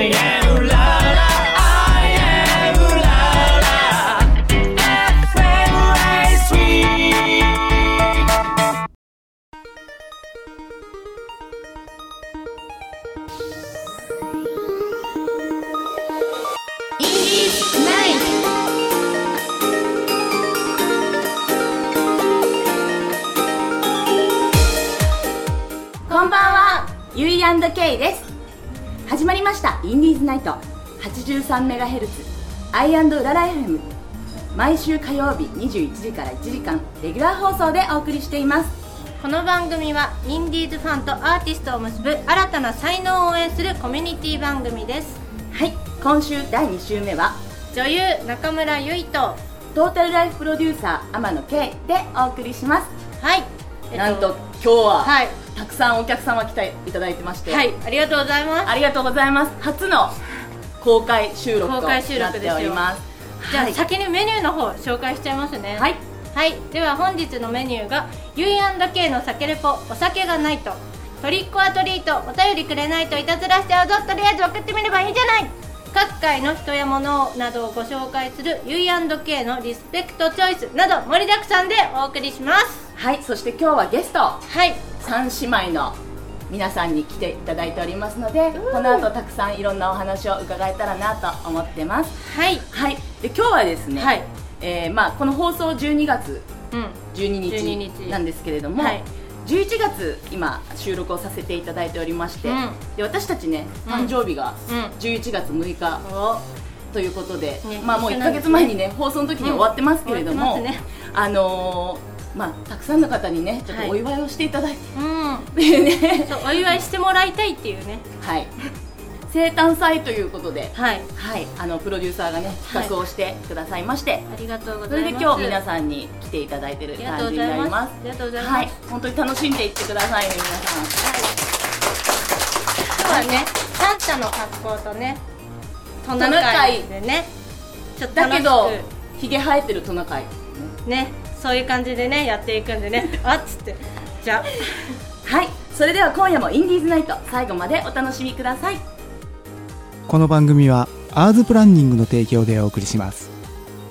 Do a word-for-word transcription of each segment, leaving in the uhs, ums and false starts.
I am la la I am la la エフエム ライスウィークこんばんは、ユイアンドケー です。始まりましたインディーズナイト はちじゅうさんメガヘルツ アイアンド うらら エフエム。 毎週火曜日にじゅういちじからいちじかんレギュラー放送でお送りしています。 この番組はインディーズファンとアーティストを結ぶ新たな才能を応援するコミュニティ番組です。 はい、今週だいに週目は女優中村ゆいとトータルライフプロデューサー天野圭でお送りします。 はい、 えっと、なんと今日は、 はい、 たくさんお客様来ていただいてまして、 はい、ありがとうございます。 ありがとうございます。初の公開収録となっ公開収録ております。 じゃあ、 はい、 先にメニューの方紹介しちゃいますね。 はい、 はい、では本日のメニューがユイアンドケー の酒レポお酒がないとトリックアトリートお便りくれないといたずらしちゃうぞとりあえず送ってみればいいじゃない各界の人や物などをご紹介するユイアンドケー のリスペクトチョイスなど盛りだくさんでお送りします。 はい、そして今日はゲスト、 はい、 三姉妹の皆さんに来ていただいておりますので、この後たくさんいろんなお話を伺えたらなと思ってます。 はい、 はい、で今日はですね、はい、えーまあ、この放送じゅうにがつじゅうににちなんですけれども、はい、じゅういちがつ今収録をさせていただいておりまして、うん、で私たちね誕生日がじゅういちがつむいか、うん、ということで、ね、まあもういっかげつまえにね放送の時に終わってますけれども、うんね、あのーまあ、たくさんの方にねちょっとお祝いをしていただいて、はいうんね、 そうお祝いしてもらいたいっていうね、 はい、生誕祭ということで、 はいはい、あのプロデューサーがね企画をしてくださいまして、はい、 ありがとうございます。 それで今日皆さんに来ていただいている感じになります。 ありがとうございます。 はい、本当に楽しんでいってくださいね皆さん。 はい、今日はねサンタの格好とねトナカイでねちょっと楽しくだけどひげ生えてるトナカイねそういう感じでねやっていくんでねあっつってじゃあはい、それでは今夜もインディーズナイト最後までお楽しみください。 この番組はアーズプランニングの提供でお送りします。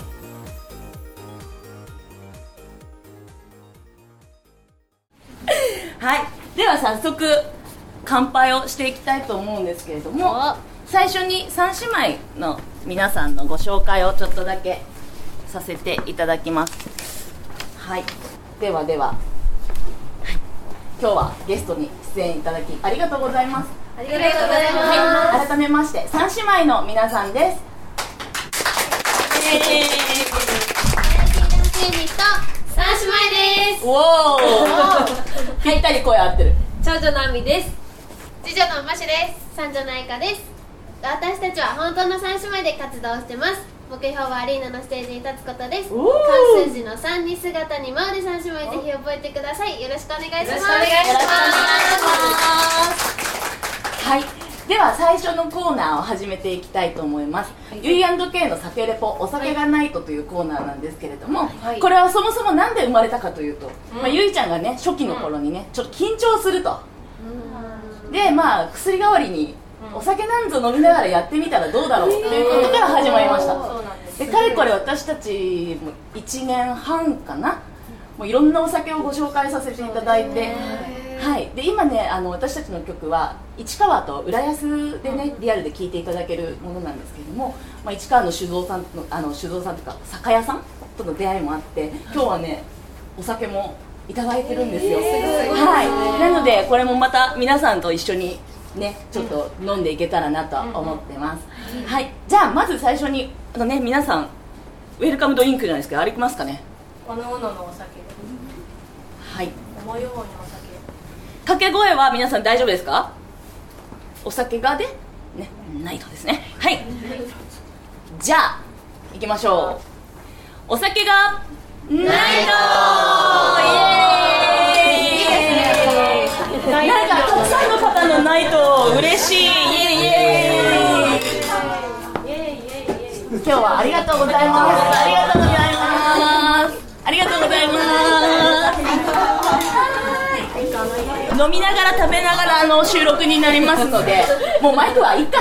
はい、では早速乾杯をしていきたいと思うんですけれども、最初に三姉妹の皆さんのご紹介をちょっとだけさせていただきます。はい、ではでは、はい、今日はゲストに出演いただきありがとうございます。 ありがとうございます。 はい、改めまして三姉妹の皆さんです。えー、 三姉妹です。 おーぴったり声合ってる。 長女のあみです。次女のましです。三女のあいかです。私たちは本当の三姉妹で活動してます。目標はアリーナのステージに立つことです。漢数字のさんに姿に舞うで三姉妹、ぜひ覚えてください。よろしくお願いします。よろしくお願いします。 はい、では最初のコーナーを始めていきたいと思います。ユイアンドケー の酒レポお酒がないとというコーナーなんですけれども、はい、これはそもそもなんで生まれたかというと、うんまあ、ゆいちゃんがね初期の頃にねちょっと緊張すると、うん、でまあ薬代わりにお酒なんぞ飲みながらやってみたらどうだろうということから始まりました。でかれこれ私たちもいちねんはんかな、もういろんなお酒をご紹介させていただいて、はい、で今ねあの私たちの曲は市川と浦安でねリアルで聴いていただけるものなんですけれども、まあ、市川の酒造さんのあの酒造さんというか酒屋さんとの出会いもあって今日はねお酒もいただいてるんですよ。はい、なのでこれもまた皆さんと一緒にね、ちょっと飲んでいけたらなと思ってます、うんうん、はい、じゃあまず最初にあの、ね、皆さんウェルカムドリンクじゃないですけどありますかね。 おのおののお酒、 はい、 思い思いのお酒。 掛け声は皆さん大丈夫ですか。お酒がで、ね、ないとですね。はい、じゃあ行きましょう。お酒がないとイエーイ。なんかたくさんの方のないと嬉しい。イエイイエイ。今日はありがとうございます。ありがとうございます。ありがとうございます。 飲みながら食べながらあの収録になりますので、もうマイクはいいか。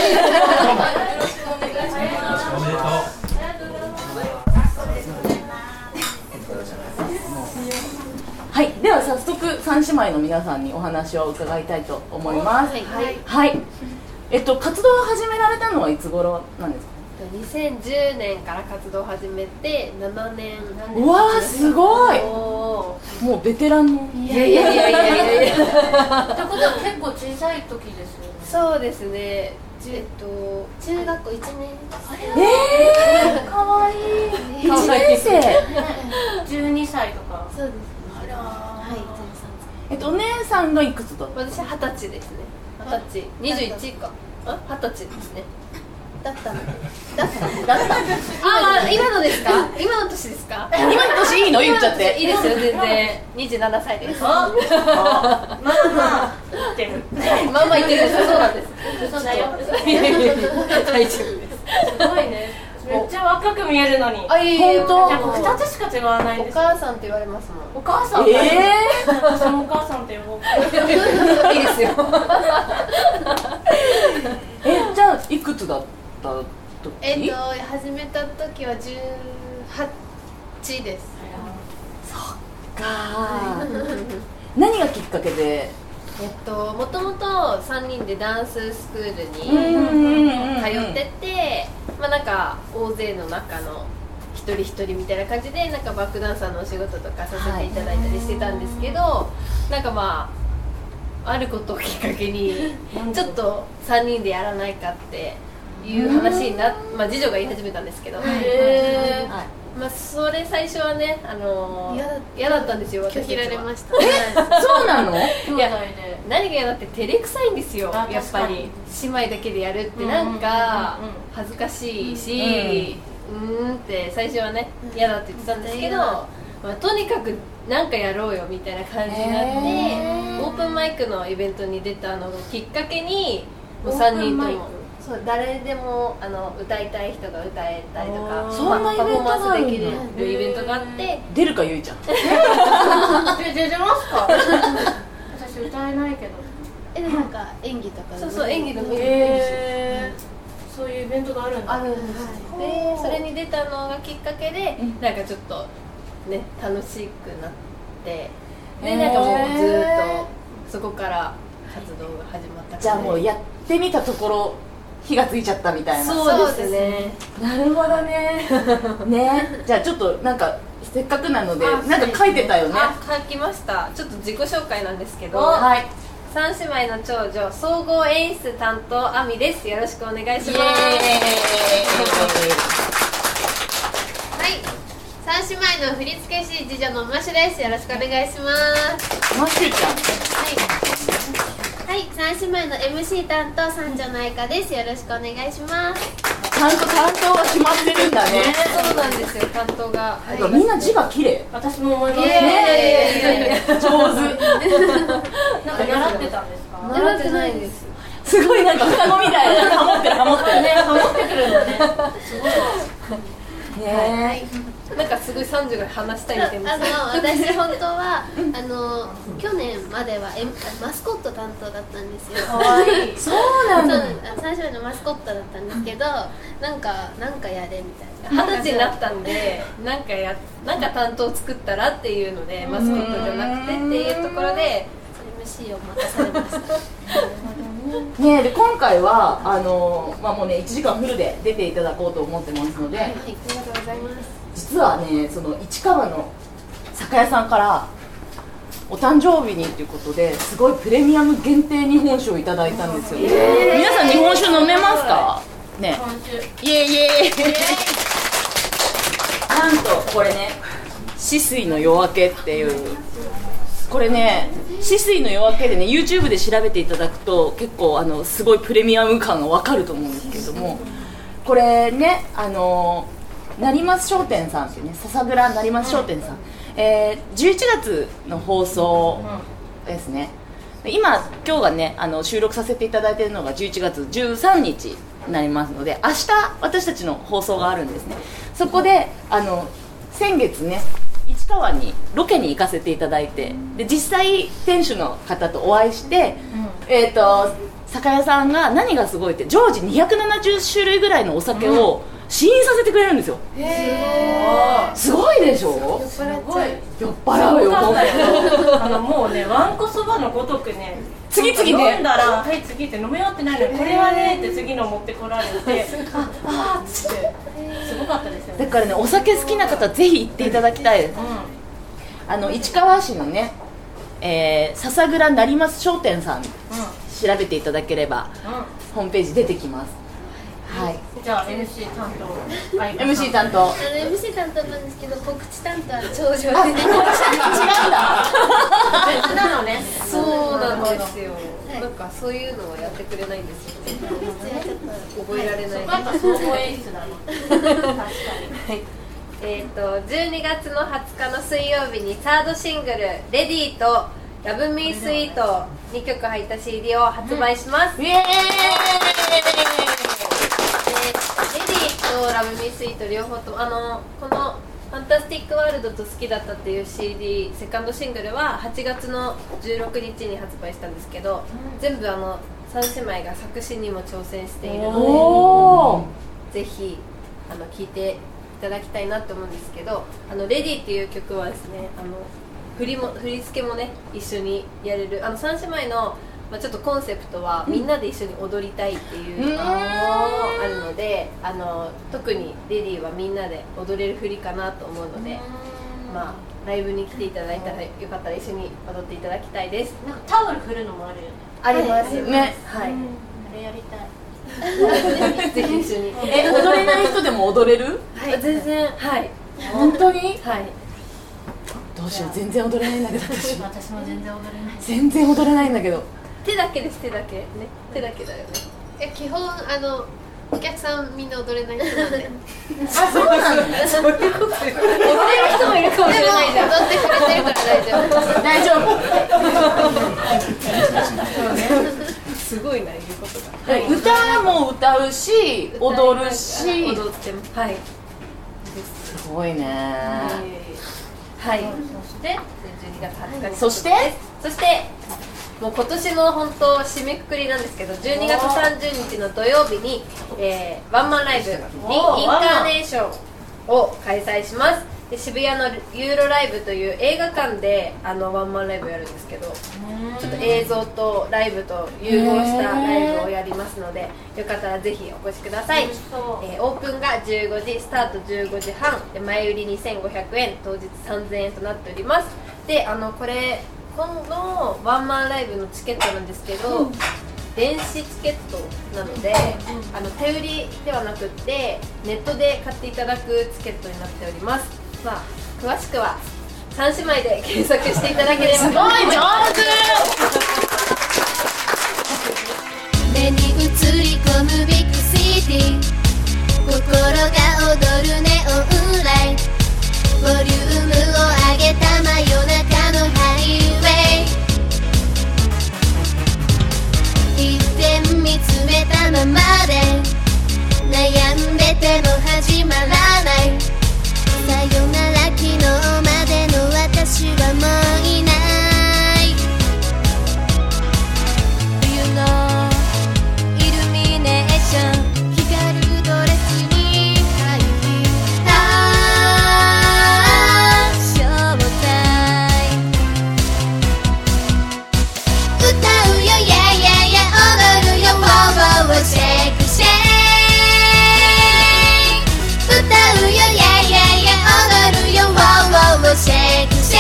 はい、では早速三姉妹の皆さんにお話を伺いたいと思います。はい、はい、えっと活動を始められたのはいつ頃なんですか？ にせんじゅうねんから活動を始めてななねん。 うわーすごい。もうベテランの。 いやいやいやいやいや。 ってことは結構小さい時ですよね。 そうですね。えっと中学校いちねん。 えー、かわいい。いちねんせい。 じゅうにさいとか。 そうですね。 ははい。 えっとお姉さんがいくつだった？ 私はたちですね。はたち。にじゅういちか。あ、はたちですね。だったの。だったの。だった。ああ、今のですか？今の年ですか？ 今の年いいの言っちゃって。 いいですよ、全然。にじゅうななさいです。 まあまあ言ってる。 まあまあ言ってるんです。そうなんです。 そうだよ。 大丈夫です。 すごいね。めっちゃ若く見えるのに。 あ、いえいえ。 本当。 じゃあふたつしか違わないんおです。 母さんって言われますもん。 お母さん。 ええ私もお母さんって呼ぼう。 いいですよ。 え、じゃあいくつだった時？ えっと始めた時はじゅうはちです。 かー何がきっかけで？ えっともともとさんにんでダンススクールに通ってて、まあなんか大勢の中の一人一人みたいな感じでなんかバックダンサーのお仕事とかさせていただいたりしてたんですけど、なんかまああることをきっかけにちょっとさんにんでやらないかっていう話になっ、まあ次女が言い始めたんですけど、 へー。 まあそれ最初はね、あのー、嫌だったんですよ。 拒否られました。 そうなの？ いや何が嫌だって照れくさいんですよ。やっぱり姉妹だけでやるってなんか恥ずかしいし、うーんって最初はね嫌だって言ってたんですけど、まあ、とにかくなんかやろうよみたいな感じになってオープンマイクのイベントに出たのをきっかけにもうさんにんともそう誰でもあの歌いたい人が歌えたりとか、 そんなイベントがあるんだ。 パフォーマンスできるイベントがあって出るかゆいちゃん。 出出ますか？私歌えないけど。 え、なんか演技とか。 そうそう演技の見へー、そういうイベントがあるんだ。 あるんです。でそれに出たのがきっかけでなんかちょっとね楽しくなってでなんかもうずーっとそこから活動が始まった。 じゃあもうやってみたところ火がついちゃったみたいな。 そうですね。 なるほどね。ね、じゃあちょっとなんかせっかくなのでなんか書いてたよね。 あ、書きました。ちょっと自己紹介なんですけど、 はい。 三姉妹の長女総合演出担当あみです。よろしくお願いします。 イエーイ。 はい。三姉妹の振付師次女のマシュです。よろしくお願いします。 マッシュちゃん。 はい。はい、三姉妹の エムシー 担当三女の愛花です。よろしくお願いします。 ちゃんと担当が決まってるんだね。 そうなんですよ。担当が。 なんかみんな字が綺麗。 私も思います。 ね、上手。 なんか習ってたんですか？ 習ってないんです。 すごいなんか双子みたいなハモってるハモってるね、ハモってくるんだね。すごいわ。 ね。 なんかすごい三女が話したいみたいな。 あの私本当はあの去年までは、M、マスコット担当だったんですよ。 かわいい。 そうなんだ。 最初のマスコットだったんですけど、なんかなんかやれみたいな。 二十歳になったんで、なんかやなんか担当作ったらっていうのでマスコットじゃなくてっていうところで エムシー を任されました。 ね、で今回はあのまあもうねいちじかんフルで出ていただこうと思ってますので、 はい、ありがとうございます。 実はねその市川の酒屋さんからお誕生日にということですごいプレミアム限定日本酒をいただいたんですよ。えー、皆さん日本酒飲めますか？ね。イエイイエイ。なんとこれね止水の夜明けっていうこれね止水の夜明けでね YouTube で調べていただくと結構あのすごいプレミアム感が分かると思うんですけれども、これねあの成増商店さんっていうね笹倉成増商店さん、えー、じゅういちがつの放送ですね。今今日がねあの収録させていただいているのがじゅういちがつじゅうさんにちになりますので、明日私たちの放送があるんですね。そこであの先月ね市川にロケに行かせていただいて、で実際店主の方とお会いして、うん、えっ、ー、と酒屋さんが何がすごいって常時にひゃくななじゅっしゅるいぐらいのお酒を試飲させてくれるんですよ。へー、すごいでしょ。 すごい酔っ払うよ。 あのもうね、わんこそばのごとくね、 次々ね飲んだらはい次って飲み終わってないのにこれはねって次の持ってこられて、ああっつってすごかったですよね。 だからね、お酒好きな方ぜひ行っていただきたいです。うん、あの市川市のね、えー、笹倉成増商店さん、うん、調べていただければ、うん、ホームページ出てきます。はい、 じゃあ エムシー 担当エムシー 担当あの エムシー 担当なんですけど、告知担当は長女で違うんだ別なのね。 そうなんですよ、はい、なんかそういうのをやってくれないんですよね。覚えられない。そこやっぱ総合演出だの確かに、はい、 えーとじゅうにがつのはつかの水曜日にサードシングル「レディーと「ラブミースイートにきょく入った シーディー を発売します。 うん、イエーイ。 レディとラブミースイート両方とも、あのこのファンタスティックワールドと好きだったっていう シーディー セカンドシングルははちがつのじゅうろくにちに発売したんですけど、うん、全部あのさん姉妹が作詞にも挑戦しているので、ぜひあの聴いていただきたいなと思うんですけど、あのレディっていう曲はですね、あの振りも振り付けもね一緒にやれる、あのさん姉妹のまあ、ちょっとコンセプトはみんなで一緒に踊りたいっていうのもあるので、あの特にレディーはみんなで踊れる振りかなと思うので、まあ、ライブに来ていただいたらよかったら一緒に踊っていただきたいです。 なんかタオル振るのもあるよね。 ありますね。 はい、あれやりたいぜひ一緒にえ、踊れない人でも踊れる？ はい、全然。はい、 本当に？ はい。 どうしよう、全然踊れないんだけど。 私私も全然踊れない。 全然踊れないんだけど。 手だけです、手だけね、手だけだよね。 え、基本あのお客さんみんな踊れない人なんであ、そうなんだ。 そういうこと。踊れる人もいるかもしれないじゃん。 踊ってくれてるから大丈夫大丈夫すごいな、言うことが。 歌も歌うし、踊るし、 踊っても、はい、 すごいね。 はい、そしてじゅうにがつはつかに、 そしてそしてもう今年の本当締めくくりなんですけど、じゅうにがつさんじゅうにちの土曜日に、えー、ワンマンライブ「インカーネーション」を開催します。で、渋谷のユーロライブという映画館であのワンマンライブをやるんですけど、ちょっと映像とライブと融合したライブをやりますので、よかったらぜひお越しください。えー、オープンがじゅうごじ、スタートじゅうごじはんで、前売りにせんごひゃくえん、当日さんぜんえんとなっております。で、あのこれ今度ワンマンライブのチケットなんですけど、うん、電子チケットなので、うん、あの手売りではなくってネットで買っていただくチケットになっております。まあ、詳しくは三姉妹で検索していただければ。すごい上手。 目に映り込むビッグシティ、心が踊るネオンライト、ボリュームを上げた真夜中のハイウェイ、一点見つめたままで悩んでても始まらない、さよなら昨日までの私はもういない、冬のイルミネーション、光るドレスに入ったショータイム、歌うよ Yeah yeah yeah 踊るよ Wow wow wow Shake shake、 歌うよ Yeah yeah yeah 踊るよ Wow wow wow Shake shake、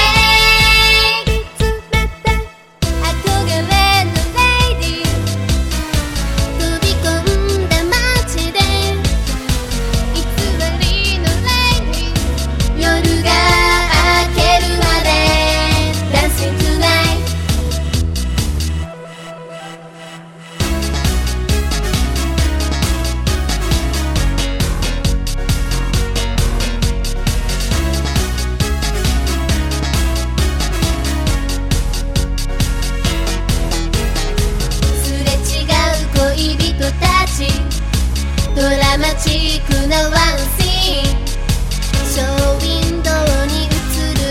憧れのレディー、飛び込んだ街で偽りのレディー、夜が明けるまで Dancing tonight、すれ違う恋人たち、ドラマチックなワンシーン、ショーウィンドウに映る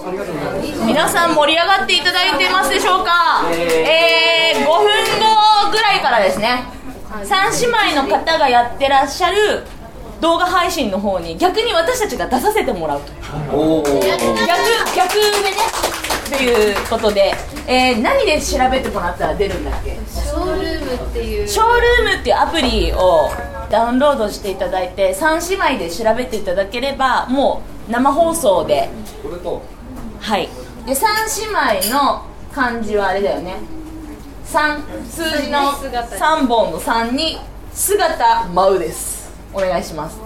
皆さん盛り上がっていただいてますでしょうか。えー、ごふんごぐらいからですね、三姉妹の方がやってらっしゃる動画配信の方に逆に私たちが出させてもらうと、 おー、 逆逆でねということで、えー、何で調べてもらったら出るんだっけ。 ショールームっていうショールームっていうアプリをダウンロードしていただいて、三姉妹で調べていただければもう生放送で、 これとはいで三姉妹の漢字はあれだよね、三数字のさんぼんのさんに姿舞うです。お願いします。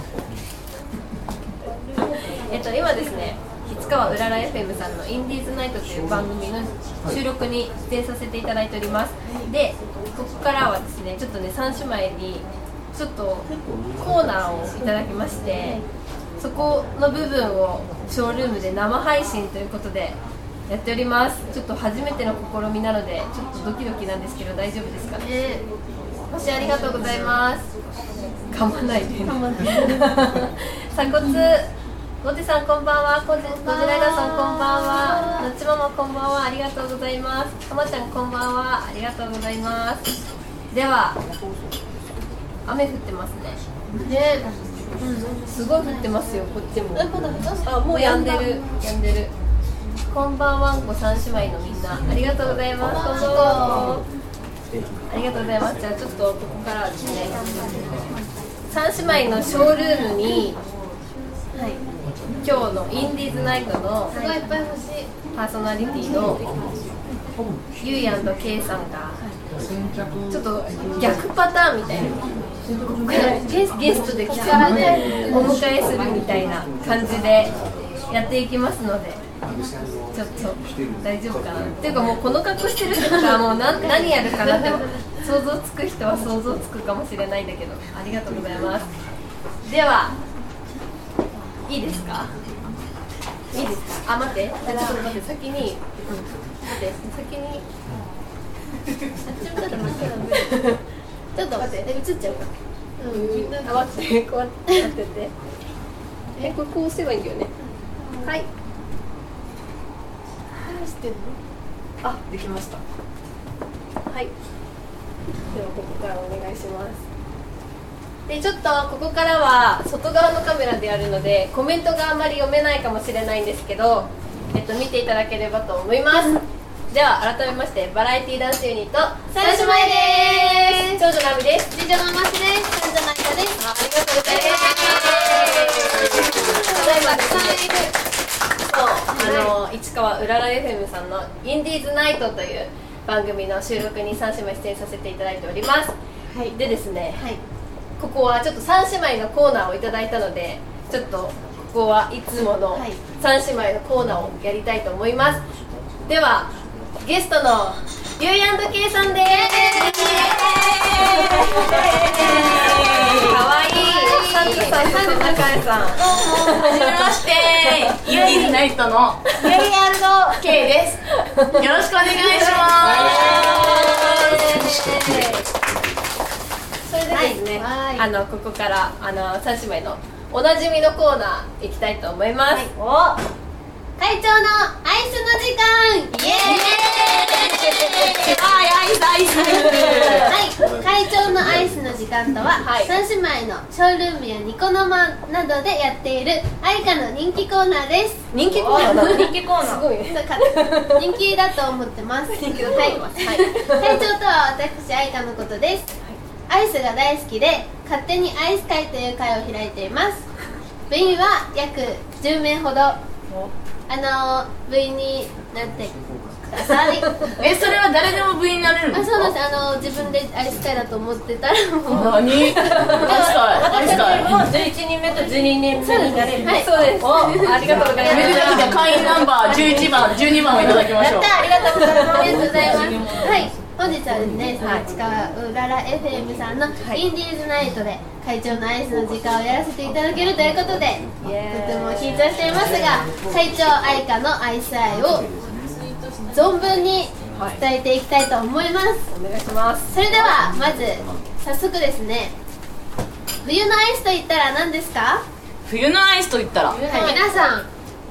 えっと今ですね、市川うらら エフエム さんのインディーズナイトという番組の収録に出演させていただいております。で、ここからはですね、ちょっとね三姉妹にちょっとコーナーをいただきまして、そこの部分をショールームで生配信ということでやっております。ちょっと初めての試みなのでちょっとドキドキなんですけど、大丈夫ですかね。星ありがとうございます。噛まないで、ね、鎖骨ゴテさんこんばんは。ゴジライダーさんこんばんは。のっちママこんばんは。ありがとうございます。たまちゃんこんばんは。ありがとうございます。では雨降ってますね。ね、うん、すごい降ってますよ。こっちも。あ、もう止んでる。止んでる。こんばんはんこ三姉妹のみんな、ありがとうございます。こんばんは。ありがとうございます。じゃあちょっとここからですね、三姉妹のショールームに、はい、今日のインディーズナイトのすごいいっぱい欲しい。 パーソナリティのゆい&K さんがちょっと逆パターンみたいな、ゲスゲストで来たらねお迎えするみたいな感じでやっていきますので、ちょっと大丈夫かなっていうか、もうこの格好してる人がもう何何やるかなって想像つく人は想像つくかもしれないんだけど、ありがとうございます。ではいいですか、いいですか。あ、待って、ちょっと待って、先に、うん、待って、先にちょっと待って、ちょっと待って、え、映っちゃうか。うん、みんなあ、待って、こうやって待ってて。え、これこうすればいいんだよね。はい。 何してんの？ あ、できました。はい。ではここからお願いします。で、ちょっとここからは外側のカメラでやるのでコメントがあまり読めないかもしれないんですけど、えっと見ていただければと思います。では改めまして、バラエティダンスユニット三姉妹です。長女ナミです。 次女のマシです。三女のアイカです。 ありがとうございます。ただいまですね、そう、あの市川うらら エフエム さんのインディーズナイトという番組の収録に三姉妹出演させていただいております。はい、でですね、はい、ここはちょっと三姉妹のコーナーをいただいたので、ちょっとここはいつもの三姉妹のコーナーをやりたいと思います。ではゲストのゆい&K さんです。かわいいサンタさんと中江さん。 はじめまして、インディーズナイトのゆい&K です。よろしくお願いします。 それでですね、はい、あのここからあの三姉妹のおなじみのコーナー行きたいと思います。はい、 お会長のアイスの時間、イエーイ。 はい、アイスアイス。 はい、会長のアイスの時間とは、はい、三姉妹のショールームやニコ生などでやっているアイカの人気コーナーです。 人気コーナー？人気コーナー。 すごいね。人気だと思ってます。人気だと思ってます。はい。会長とは私アイカのことです。アイスが大好きで勝手にアイス会という会を開いています。部員は約じゅうめいほど。あの部員になってください。 え、それは誰でも部員になれるんですか？ あ、そうです。あの自分でアイス会だと思ってたらもう何？アイス会、アイス会もうじゅういちにんめとじゅうににんめになれる。はい、そうです。ありがとうございます。 めでたくじゃ会員ナンバーじゅういちばん、じゅうにばんをいただきましょう。 やった、ありがとうございます。ありがとうございます。はい、本日はですね、市川うらら エフエム さんのインディーズナイトで会長のアイスの時間をやらせていただけるということで、とても緊張していますが、会長愛花のアイス愛を存分に伝えていきたいと思います。 お願いします。 それではまず早速ですね、冬のアイスと言ったら何ですか？ 冬のアイスと言ったら、 はい、皆さん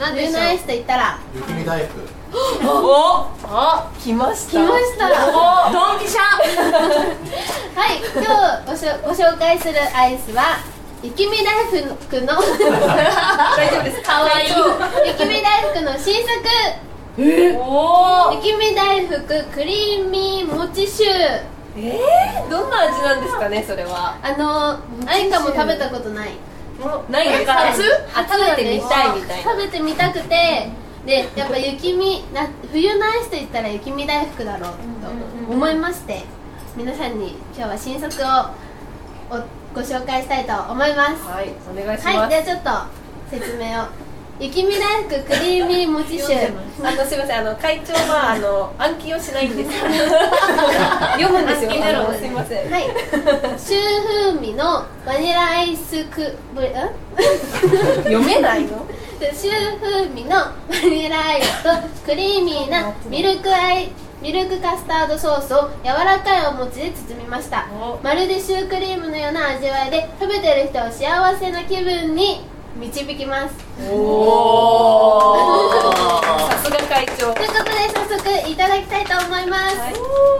なんでしょう。冬のアイスと言ったら雪見大福。 おあ、来ました。 来ましたドンピシャはい、今日ごしょご紹介するアイスは雪見大福の大丈夫です。 かわいい雪見大福の新作えおー、 雪見大福クリーミーもちシュー。 えー、どんな味なんですかね、それは。 あのあいかも食べたことない。 ないのか。 初初めてみたいみたいな。 食べてみたくて、でやっぱ雪見な冬のアイスと言ったら雪見大福だろうと思いまして、皆さんに今日は新作をおご紹介したいと思います。 はい、お願いします。 はい、ではちょっと説明を。雪見大福クリーミーもちシュー。 あのすみません、あの会長はあの暗記をしないんです。読むんですよ。 暗記ゼロあのすみません。 はい、シュー風味のバニラアイスクブリん読めないの？ シュー風味のバニラアイスとクリーミーなミルクアイミルクカスタードソースを柔らかいお餅で包みました。まるでシュークリームのような味わいで、食べてる人を幸せな気分に導きます。 おーさすが会長。 ということで早速いただきたいと思います。 はい、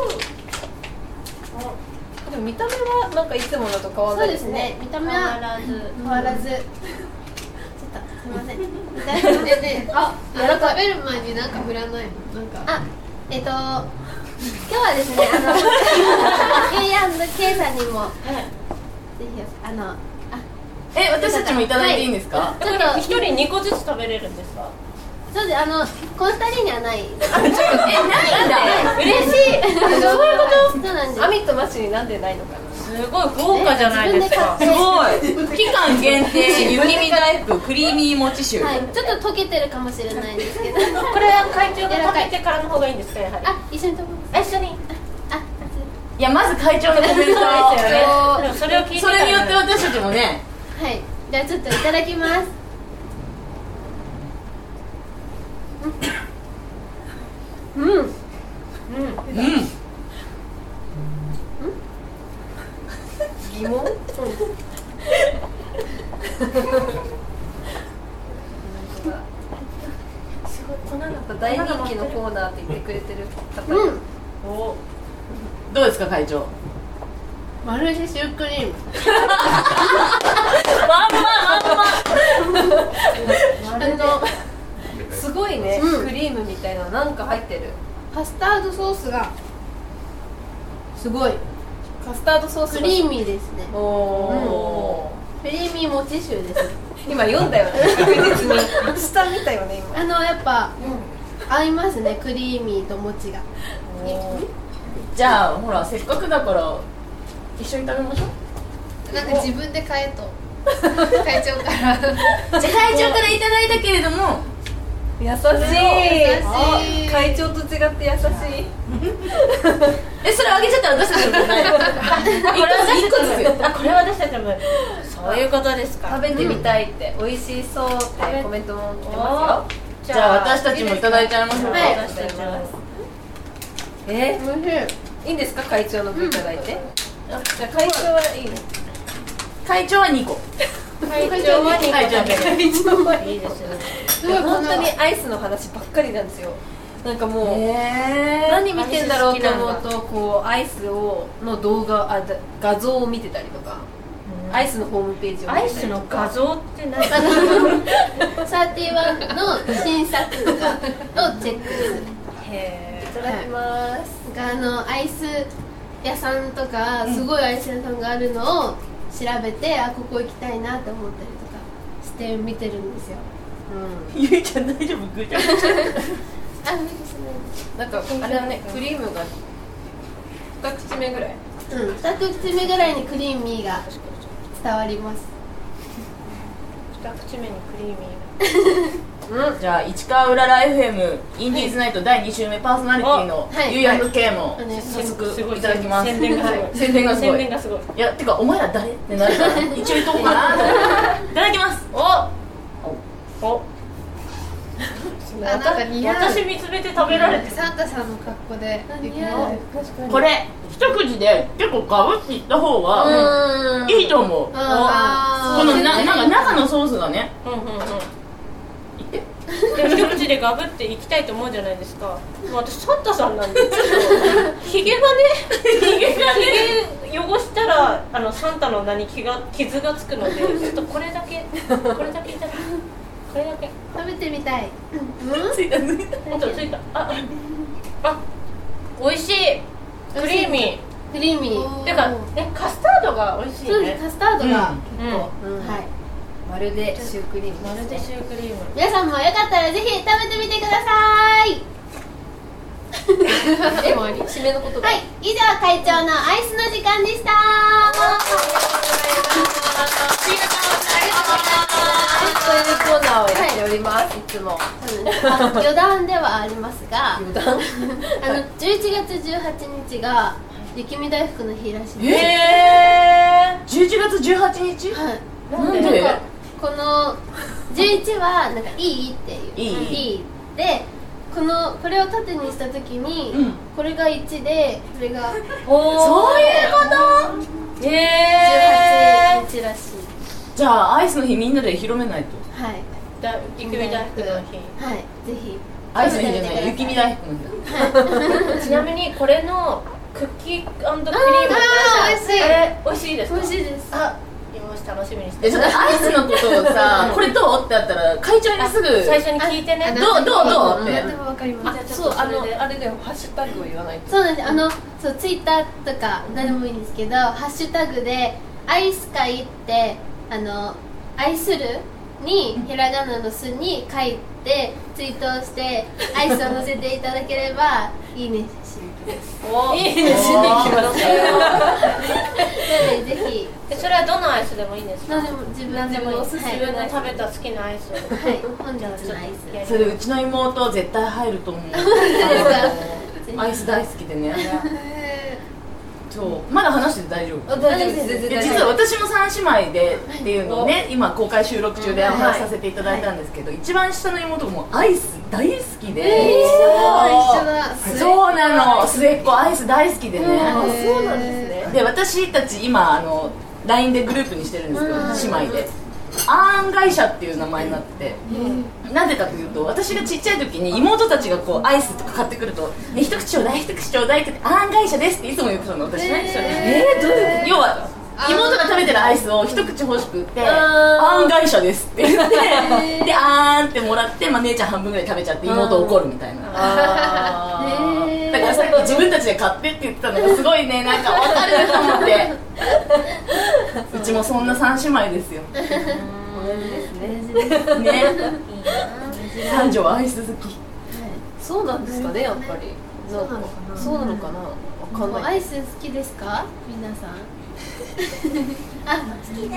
でも見た目はなんかいつものと変わらそうですないですね。 ね、見た目は変わらず変わらず、ちょっとすみません、いただきますね。あ、 やらかい。 食べる前になんか振らないの？なんかあ、えっと今日はですね、あの エーアンドケー さんにもぜひあのえ、私たちもいただいていいんですか？ ちょっと一人二個ずつ食べれるんですか？ そうで、あのこの二人にはない。 え、ないんだ嬉しい。そういうこと？そうなんです。 アミとマシになんでないのかな。 すごい豪華じゃないですか。 すごい期間限定雪見大福クリーミーもちシュー、 はい、ちょっと溶けてるかもしれないですけど。 これは会長が食べてからの方がいいんですか？やはり。 あ、一緒に食べます。 一緒に。 あ、 いや、まず会長のコメントですよね。でもそれを聞いてそれによって私たちもね、 はい、じゃあちょっといただきます。うん。うん。 うん疑問？すごい、このなんか大人気のコーナーって言ってくれてる方。 うん。 おどうですか会長？ まるでシュークリーム。 まんままんまあのすごいね、 うんクリームみたいなのなんか入ってる。 カスタードソースがすごいカスタードソースがクリーミーですね。 おクリーミーもちシューです。 ー、今読んだよね、確実に下見たよね今。 あのやっぱ、合いますね、クリーミーと餅が。 じゃあほらせっかくだから一緒に食べましょう。 なんか自分で買えと会長から。 じゃあ会長からいただいたけれども、 優しい。 優しいあ、会長と違って優しい。 え、それあげちゃったら私たちの分ない。 これ私たちの分。あ、これ私たちの分。そういうことですか。 食べてみたいって、美味しそうってコメントも来てますよ。 じゃあ私たちもいただいちゃいましょうか。 はい私たちはえおいしい。 ー、いいんですか、会長の分いただいて。あ、じゃあ会長はいいの。 会長はにこ。 会長はに会長はにこ。 会長はいいいいですよね。 すごい本当にアイスの話ばっかりなんですよ。なんかもう、 え何見てんだろうと思うと、こうアイスをの動画、あ、だ画像を見てたりとか、アイスのホームページを見アイスてたりとか。 の画像って何？ サーティワンの新作とかをチェックする。 へー、いただきます。 あのアイス屋さんとかすごいアイス屋さんがあるのを調べて、あ、ここ行きたいなって思ったりとかして見てるんですよ。 ゆいちゃん大丈夫？ぐちゃぐちゃ。 あ、無理ですね。 なんかあれだね、クリームが二口目ぐらい。 うん、二口目ぐらいにクリーミーが伝わります。 二口目にクリーミーじゃあ市川うらら エフエム インディーズナイトだいに週目パーソナリティのはいゆい &K もはい早速すごいいただきます。 宣伝がすごいはい宣伝がすごい。 宣伝がすごい。 いや、てかお前ら誰ってなるから一応言っとこうかなと思っていただきます。 おおあ、なんか似合う。 私見つめて食べられてる。 サンタさんの格好で似合う。 これ一口で結構ガブっていった方がうん。 いいと思う。 あーこのななんか中のソースがね、 うんうんうん。 いってで一口でガブっていきたいと思うじゃないですか。もう私サンタさんなんでちょっとひげがねひげがね汚したらあのサンタの名に気が傷がつくのでちょっとこれだけこれだけいただくこれだけ食べてみたい。 ついたついたあとついたああ美味しいクリーミクリーミー。 ーてかねカスタードが美味しいそうです、 ね。 カスタードがうん結構、 うんはい。 まるでシュークリームまるでシュークリーム。 皆さんもよかったらぜひ食べてみてください。 え、もう締めの言葉。 はい、以上会長のアイスの時間でした。 というコーナーをやっております、いつも。 あ余談ではありますが、 余談あのじゅういちがつじゅうはちにちが雪見大福の日らしいです。 へじゅういちがつじゅうはちにちはい。 なんでなんかこのじゅういちはなんかいいっていういいいいで、このこれを縦にした時に、 うんこれがいちでこれがーそういうことへじゅうはえちにちらしい。 じゃあアイスの日みんなで広めないと。 はいだ雪見大福の日はい、ぜひアイスの日じゃない、雪見大福の日。 ちなみにこれのクッキー&クリームってあー美味しいあれ美味しいですか？ 美味しいです。 あ、よし楽しみにしてでちょっとアイスのことをさ、これどうってあったら会長にすぐ最初に聞いてね。 どうどうどうって。 でもわかります。 じゃあちそう、あの、 ょっとそれであれだよ、ハッシュタグを言わないと。 そうなんです。あのそうツイッターとか誰でもいいんですけど、ハッシュタグでアイス会ってあの愛するにひらがなのすに書いてツイートをしてアイスを載せていただければいいねしです。 おいいね、しに行きますよ。 なのでぜひでそれはどのアイスでもいいんですか？ 何でも自分何でもいい。 おすすめ自分のの食べた好きなアイスを。 はい本日のアイス。 それうちの妹絶対入ると思う。アイス大好きでね。そうまだ話してて大丈夫。 あ、大丈夫です、全然で大丈夫。 実は私も三姉妹でっていうのをね、今公開収録中でお話しさせていただいたんですけど、一番下の妹もアイス大好きで、 一緒だ。 そうなの、末っ子アイス大好きでね。 あ、そうなんですね。 で私たち今あの ライン でグループにしてるんですけど、姉妹でアーン会社っていう名前になってて、なんでかというと私がちっちゃい時に妹たちがこうアイスとか買ってくると「ね、一口ちょうだい一口ちょうだい」って「アーン会社です」っていつも言ってたの私ね。えー、どういう要は妹が食べてるアイスを一口欲しくって「アーン会社です」って言ってで「あーん」ってもらって、まあ、姉ちゃん半分ぐらい食べちゃって妹怒るみたいな。 あだからさっき自分たちで買ってって言ってたのがすごいね、なんか分かると思ってうちもそんな三姉妹ですよー、同じですね。 ね。三女はアイス好き。 そうなんですかね、やっぱり。なんかそうなのかな、わかんない。 アイス好きですか皆さん？あ、好きです。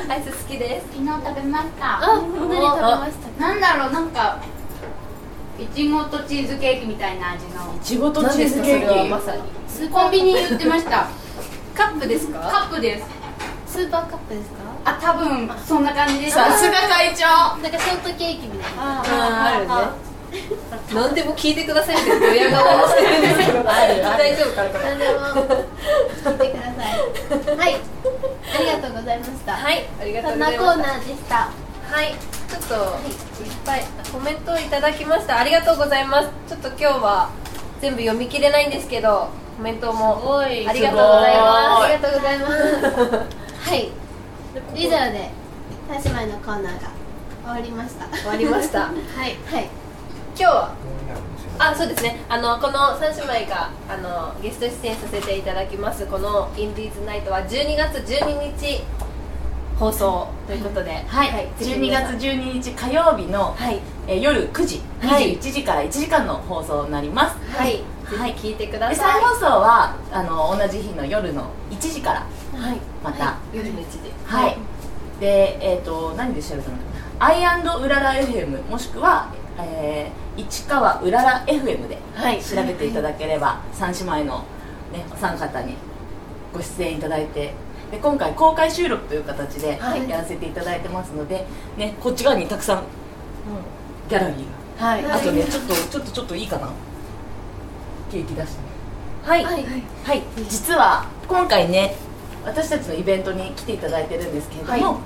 アイス好きです。 昨日食べました。 あ、何食べましたか？ なんだろう、なんかいちごとチーズケーキみたいな味のいちごとチーズケそれはーキ。 まさに。 コンビニに売ってました。 カップですカか？ ップです。 スーパーカップですか？ あ、多分そんな感じでした。 さすが会長。 なんかショートケーキみたいな。 あるね。何でも聞いてくださいってドヤ顔をしてるんですけど、大丈夫かなこれ。 何でも聞いてください。はい、ありがとうございました。 はい、ありがとうそんござました。 ないコーナーでした。 はい、ちょっといっぱいコメントをいただきました。ありがとうございます。ちょっと今日は全部読み切れないんですけど、コメントもありがとうございます。 ありがとうございます。はい、以上で三姉妹のコーナーが終わりました。 終わりました。 はいはい。 今日はあ、そうですね、あのこの三姉妹があのゲスト出演させていただきますこのインディーズナイトはじゅうにがつじゅうににち放送ということで、 はい。じゅうにがつじゅうににち火曜日の、 はいえー夜くじ、にじゅういちじからいちじかんの放送になります。 はい、 はいぜひ聞いてくだでさい。 再放送はあの同じ日の夜のいちじからはい、 また。 夜のいちじ。 はい。で、えっ、と何で調べたのかな。アイアンドうらら エフエム もしくは、えー市川うらら エフエム ではい調べていただければ、三姉妹の、ね、お三方にご出演いただいて、で今回公開収録という形ではいやらせていただいてますので、ね、こっち側にたくさんギャラリーはい、 が、あとねちょっとちょっとちょっといいかな、ケーキ出してね。 はい、 はいはい、実は今回ね私たちのイベントに来ていただいてるんですけれども、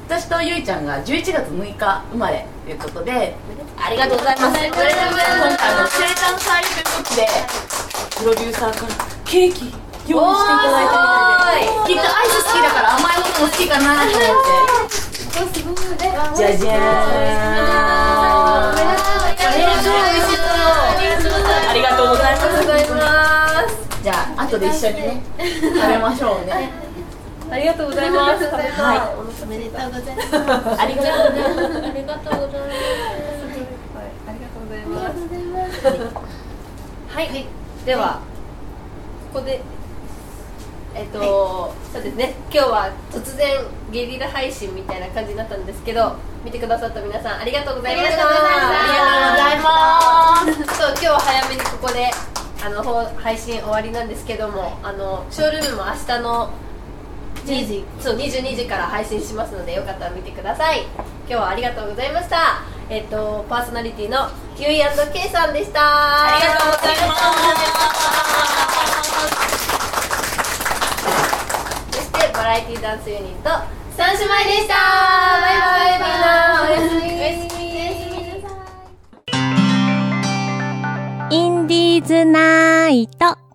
私とゆいちゃんがじゅういちがつむいか生まれということで、ありがとうございます。今回の生誕祭ということで、プロデューサーからケーキ用意していただいたみたいで、きっとアイス好きだから甘いものも好きかなと思って。じゃじゃーん。ありがとうございます。じゃあ後で一緒にね食べましょうね。 ありがとうございます。食べたい。 はい。 おめでとうございます。 ありがとうございます。 ありがとうございます。 ありがとうございます。はい、ではここでえっと、はい、そうですね、今日は突然ゲリラ配信みたいな感じになったんですけど、見てくださった皆さんありがとうございました。 ありがとうございます。 そう、今日は早めにここであの配信終わりなんですけども、あのショールームも明日のにじ、そうにじゅうにじから配信しますので、よかったら見てください。今日はありがとうございました。えっとパーソナリティのゆい&Kさんでした。 ありがとうございます。 そしてバラエティダンスユニット三姉妹でした。バイバイ。みんなおやすみ。おやすみ。 インディーズナイト。 はい。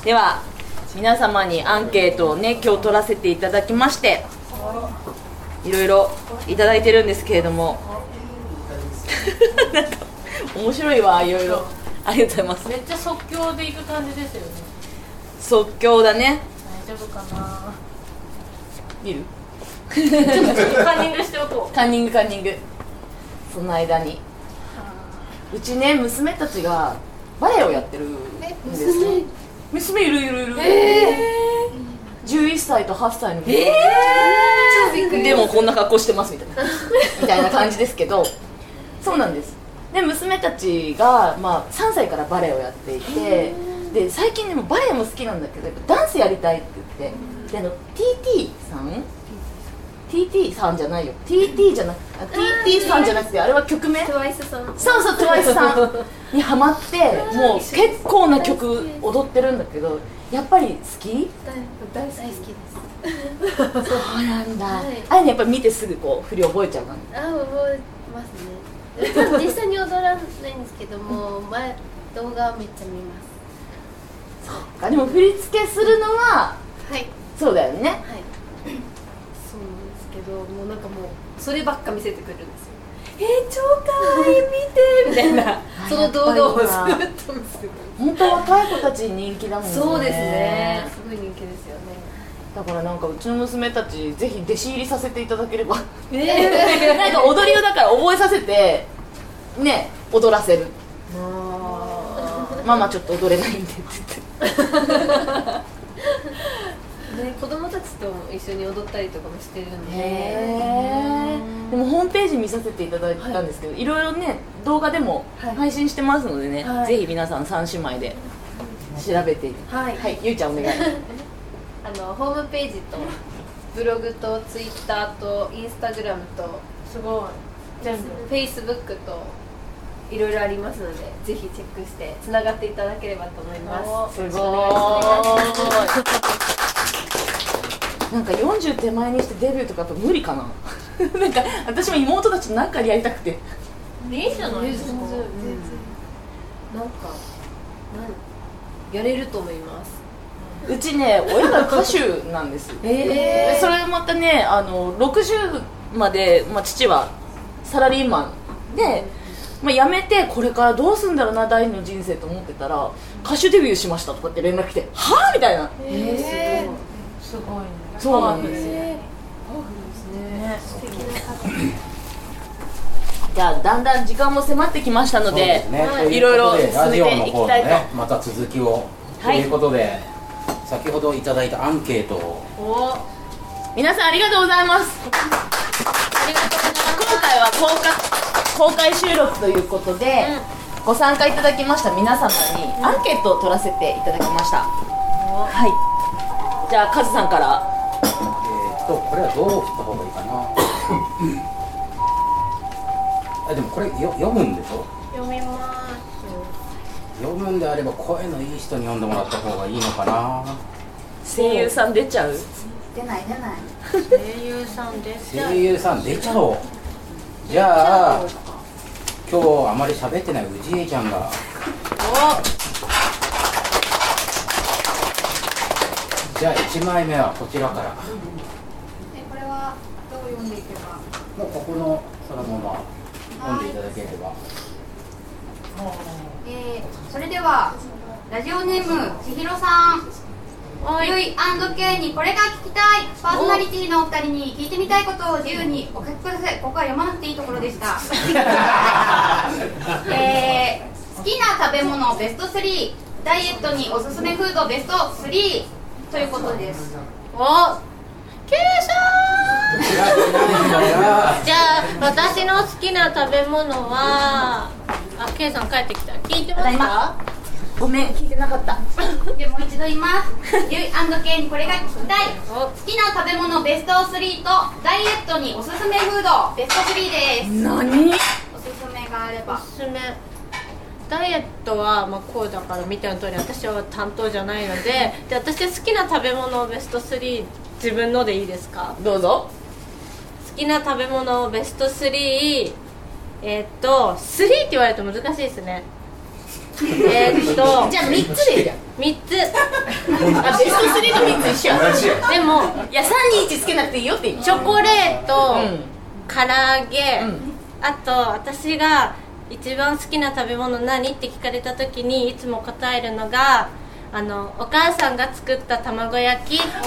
では皆様にアンケートをね今日取らせていただきまして、いろいろいただいてるんですけれどもなんか面白いわ、いろいろありがとうございます。 めっちゃ即興でいく感じですよね。 即興だね。 大丈夫かな。 見るちょっとカンニングしておこう。 カンニングカンニング。その間にうちね娘たちがバレエをやってるんですよ。娘いるいるいる、えー、じゅういっさいとはっさいの子、えー、でもこんな格好してますみたいなみたいな感じですけど、そうなんです。で娘たちが、まあ、さんさいからバレエをやっていて、で最近でもバレエも好きなんだけどダンスやりたいって言って、であの ティーティー さん ティーティー さんじゃないよ ティーティー じゃなく ティーティー さんじゃなくて、あれは曲名トゥワイス さん。 そうそう トゥワイス さんにハマってもう結構な曲踊ってるんだけど、やっぱり好き？ 大好きです。 そうなんだ、 はい、 あれねやっぱり見てすぐこう振り覚えちゃう感じ。 あ、覚えますね。実際に踊らないんですけども、前動画めっちゃ見ます。 そうか、でも振り付けするのははいそうだよね。はい、 そうなんですけど、もうなんかもうそればっか見せてくるんですよ。えー、超かわいい、見てみたいなその動画をずっと見せてくる。 本当若い子たちに人気だもんね。 そうですね、すごい人気ですよね。 だからなんかうちの娘たちぜひ弟子入りさせていただければ、 えー、 なんか踊りをだから覚えさせてね踊らせる。ママちょっと踊れないんでって言ってね、子供たちとも一緒に踊ったりとかもしてるんで。 へー。でもホームページ見させていただいたんですけど、はい、いろいろね動画でも配信してますのでね、はい、ぜひ皆さん三姉妹で調べて、はい、はい、ゆいちゃんお願いあのホームページとブログとツイッターとインスタグラムとすごい全部フェイスブックといろいろありますので、ぜひチェックしてつながっていただければと思います。 すごーい。なんかよんじゅう手前にしてデビューとかと無理かななんか私も妹たちと何かやりたくて。 いいじゃないですか。 全然、なんかなんやれると思います。 うちね親が歌手なんですえー、それまたねあのろくじゅうまで、まあ、父はサラリーマンで、まあ、辞めてこれからどうするんだろうな第二の人生と思ってたら歌手デビューしましたとかって連絡来てはぁみたいな。 えー、すごいすごいね。 そうなんですよ、 えー、素敵な方。 じゃあだんだん時間も迫ってきましたので、 ね、 いろいろ進めていきたいと、 ね、また続きを、はい、ということで先ほどいただいたアンケートを皆さんありがとうございます。ありがとうございます。今回は公開、公開収録ということで、うん、ご参加いただきました皆様にアンケートを取らせていただきました、うん、はい。じゃあカズさんから。 えー、っとこれはどう振った方がいいかなあ、でもこれよ読むんでしょ。 読みます。 読むんであれば声のいい人に読んでもらった方がいいのかな。 声優さん出ちゃう？ 出ない出ない声優さんです。 声優さん出ちゃおう。じゃあ今日あまり喋ってない氏家ちゃんが。じゃあいちまいめはこちらから。 えこれはどう読んでいけば。 もうここのそのまま読んでいただければ。 えー、それではラジオネーム千尋さん、ゆい &K にこれが聞きたい。パーソナリティのお二人に聞いてみたいことを自由にお書きください。ここは読まなくていいところでした。えー、好きな食べ物ベストスリー、ダイエットにおすすめフードベストスリーということです。 お、K さん。じゃあ私の好きな食べ物は、あ、K さん帰ってきた。聞いてますか？ ごめん、聞いてなかった。 でもう一度言います。ゆい &K にこれが聞きたい。好きな食べ物ベストスリーとダイエットにおすすめフードベストスリーです。 何？ おすすめがあれば。 おすすめ。ダイエットは、まあ、こうだから見た通り私は担当じゃないので、で私好きな食べ物ベストスリー、自分のでいいですか？ どうぞ。 好きな食べ物ベストスリー、えー、っとスリーって言われると難しいですね。えー、っとじゃあみっつでいいじゃん。 みっつ。 あ、ベストスリーとみっつ一緒。 でもいやさんにいちつけなくていいよって言う。 チョコレート、 うん、 唐揚げ、 うん、 あと私が一番好きな食べ物何って聞かれた時にいつも答えるのが、あのお母さんが作った卵焼き。お母さん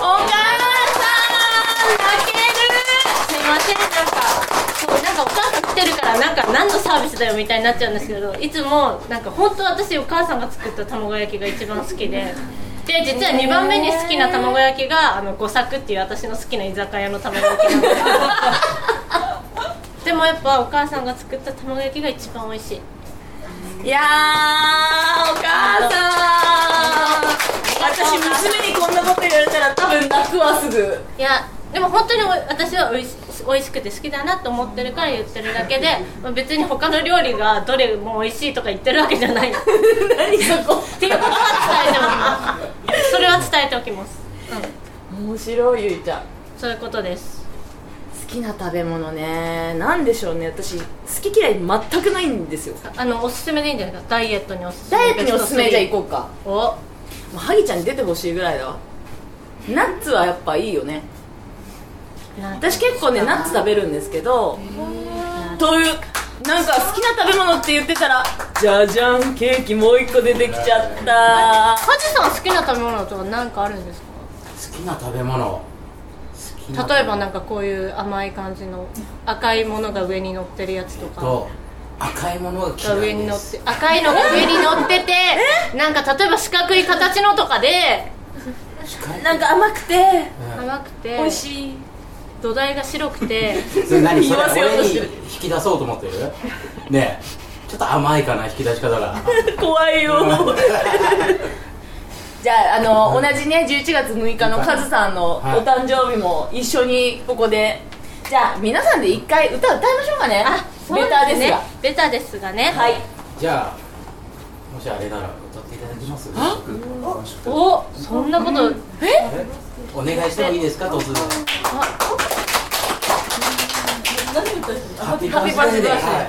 泣ける。すいません、なんかそうなんかお母さん来てるからなんか何のサービスだよみたいになっちゃうんですけど、いつもなんか本当私お母さんが作った卵焼きが一番好きで、で実はにばんめに好きな卵焼きがあの五作っていう私の好きな居酒屋の卵焼きなんですけどでもやっぱお母さんが作った卵焼きが一番美味しい。 いやー、お母さん、私娘にこんなこと言われたら多分泣くわ、すぐ。 いやでも本当に私はおいし美味しくて好きだなと思ってるから言ってるだけで、まあ、別に他の料理がどれも美味しいとか言ってるわけじゃない何そこっていうことは伝えておきます。それは伝えておきます、 うん、面白い。ゆいちゃん、 そういうことです。 好きな食べ物ね、なんでしょうね。私好き嫌い全くないんですよ。 あのおすすめでいいんじゃないですか。ダイエットにおすすめ。 ダイエットにおすすめ。じゃあ行こうか。 お、 まあ、萩ちゃんに出てほしいぐらいだわ。ナッツはやっぱいいよね。私結構ねナッツ食べるんですけど、というなんか好きな食べ物って言ってたらじゃじゃん、ケーキもう一個出てきちゃった。 ハジさん好きな食べ物とか何かあるんですか？ 好きな食べ物、好きな食べ物、 例えばなんかこういう甘い感じの赤いものが上に乗ってるやつとか、 と赤いものが嫌い上に乗っです。 て赤いのが上に乗っててなんか例えば四角い形のとかでなんか甘くて甘くて美味しい、 土台が白くてそれ何それ言わせようと俺にしてる引き出そうと思ってるねえ、ちょっと甘いかな引き出し方が怖いよじゃあ、あの、同じねじゅういちがつむいかのカズさんのお誕生日も一緒にここで、じゃあ皆さんで一回歌歌いましょうかね。 あ、そうベターですが、 ベタですがね。 はい。 じゃあもしあれなら歌っていただけます？ お、そんなことええお願いしてもいいですか？突然ハッピーバースデー。はい、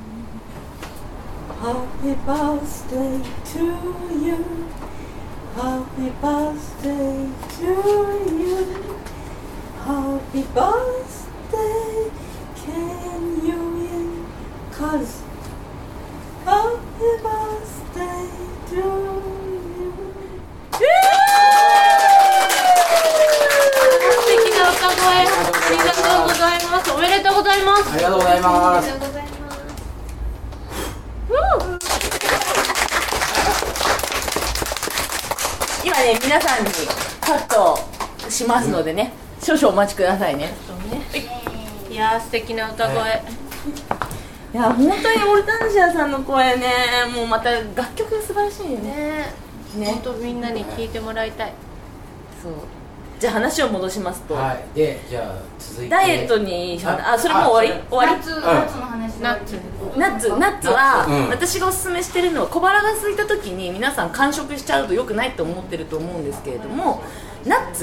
Happy birthday to you. Happy birthday to you. Happy birthday, can you and cuz. Happy birthday to you. 素敵な歌声ありがとうございます。おめでとうございます。 ありがとうございます。 ありがとうございます。 今ね皆さんにカットしますのでね、少々お待ちくださいね。 いやー素敵な歌声。 いや本当にオルタンシアさんの声ね、もうまた楽曲が素晴らしいよね。 ね、本当みんなに聴いてもらいたい。 そう。じゃあ話を戻しますと、 はい、でじゃあ続いてダイエットにあ、それもう終わり終わり。 ナッツ、ナッツの話。 ナッツ。 ナッツ、ナッツは、 うん、 私がおすすめしてるのは小腹が空いた時に皆さん完食しちゃうと良くないと思ってると思うんですけれども、ナッツ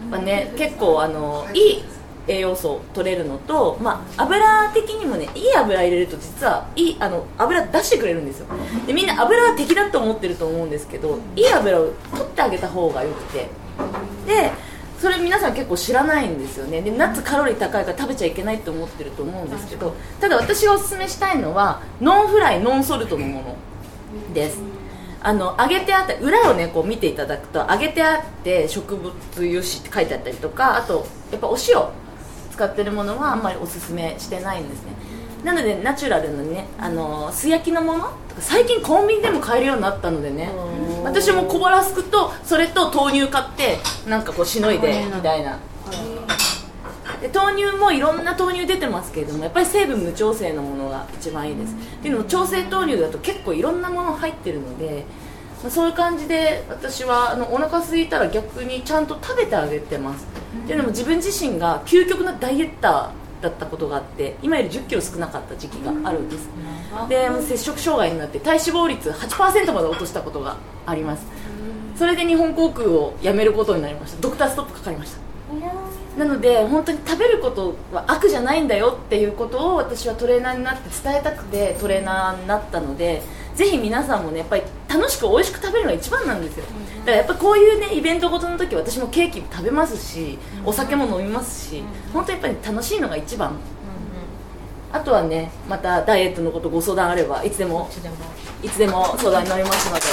はね結構あのいい栄養素取れるのと、まあ、油的にもねいい油入れると実はいいあの油出してくれるんですよ。でみんな油は敵だと思ってると思うんですけど、いい油を取ってあげた方がよくて、でそれ皆さん結構知らないんですよね。でナッツカロリー高いから食べちゃいけないと思ってると思うんですけど、ただ私がおすすめしたいのはノンフライノンソルトのものです。あの揚げてあって裏をねこう見ていただくと揚げてあって植物油脂って書いてあったりとか、あとやっぱお塩使ってるものはあんまりおすすめしてないんですね。なのでナチュラルなねあの素焼きのものとか最近コンビニでも買えるようになったのでね、私も小腹すくとそれと豆乳買ってなんかこうしのいでみたいな。で豆乳もいろんな豆乳出てますけれども、やっぱり成分無調整のものが一番いいです。っていうのも調整豆乳だと結構いろんなもの入ってるので、まあ、そういう感じで私はあのお腹空いたら逆にちゃんと食べてあげてます。っていうのも自分自身が究極のダイエッターだったことがあって、今よりじゅっキロ少なかった時期があるんです。で摂食障害になって体脂肪率 はちパーセント まで落としたことがあります。それで日本航空を辞めることになりました。ドクターストップかかりました。なので本当に食べることは悪じゃないんだよっていうことを私はトレーナーになって伝えたくてトレーナーになったので、ぜひ皆さんもねやっぱり楽しく美味しく食べるのが一番なんですよ。だからやっぱこういうねイベントごとの時私もケーキ食べますしお酒も飲みますし、本当やっぱり楽しいのが一番。あとはねまたダイエットのことご相談あればいつでもいつでも相談に乗りますので。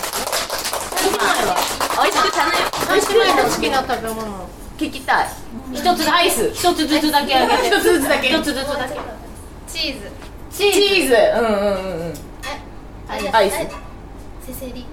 美味しく食べ美味しくの好きな食べ物聞きたい。一つアイス一つずつだけあげて。一つずつだけ。一つずつだけ。 チーズチーズ。うんうんうんうん。アイス。 せせり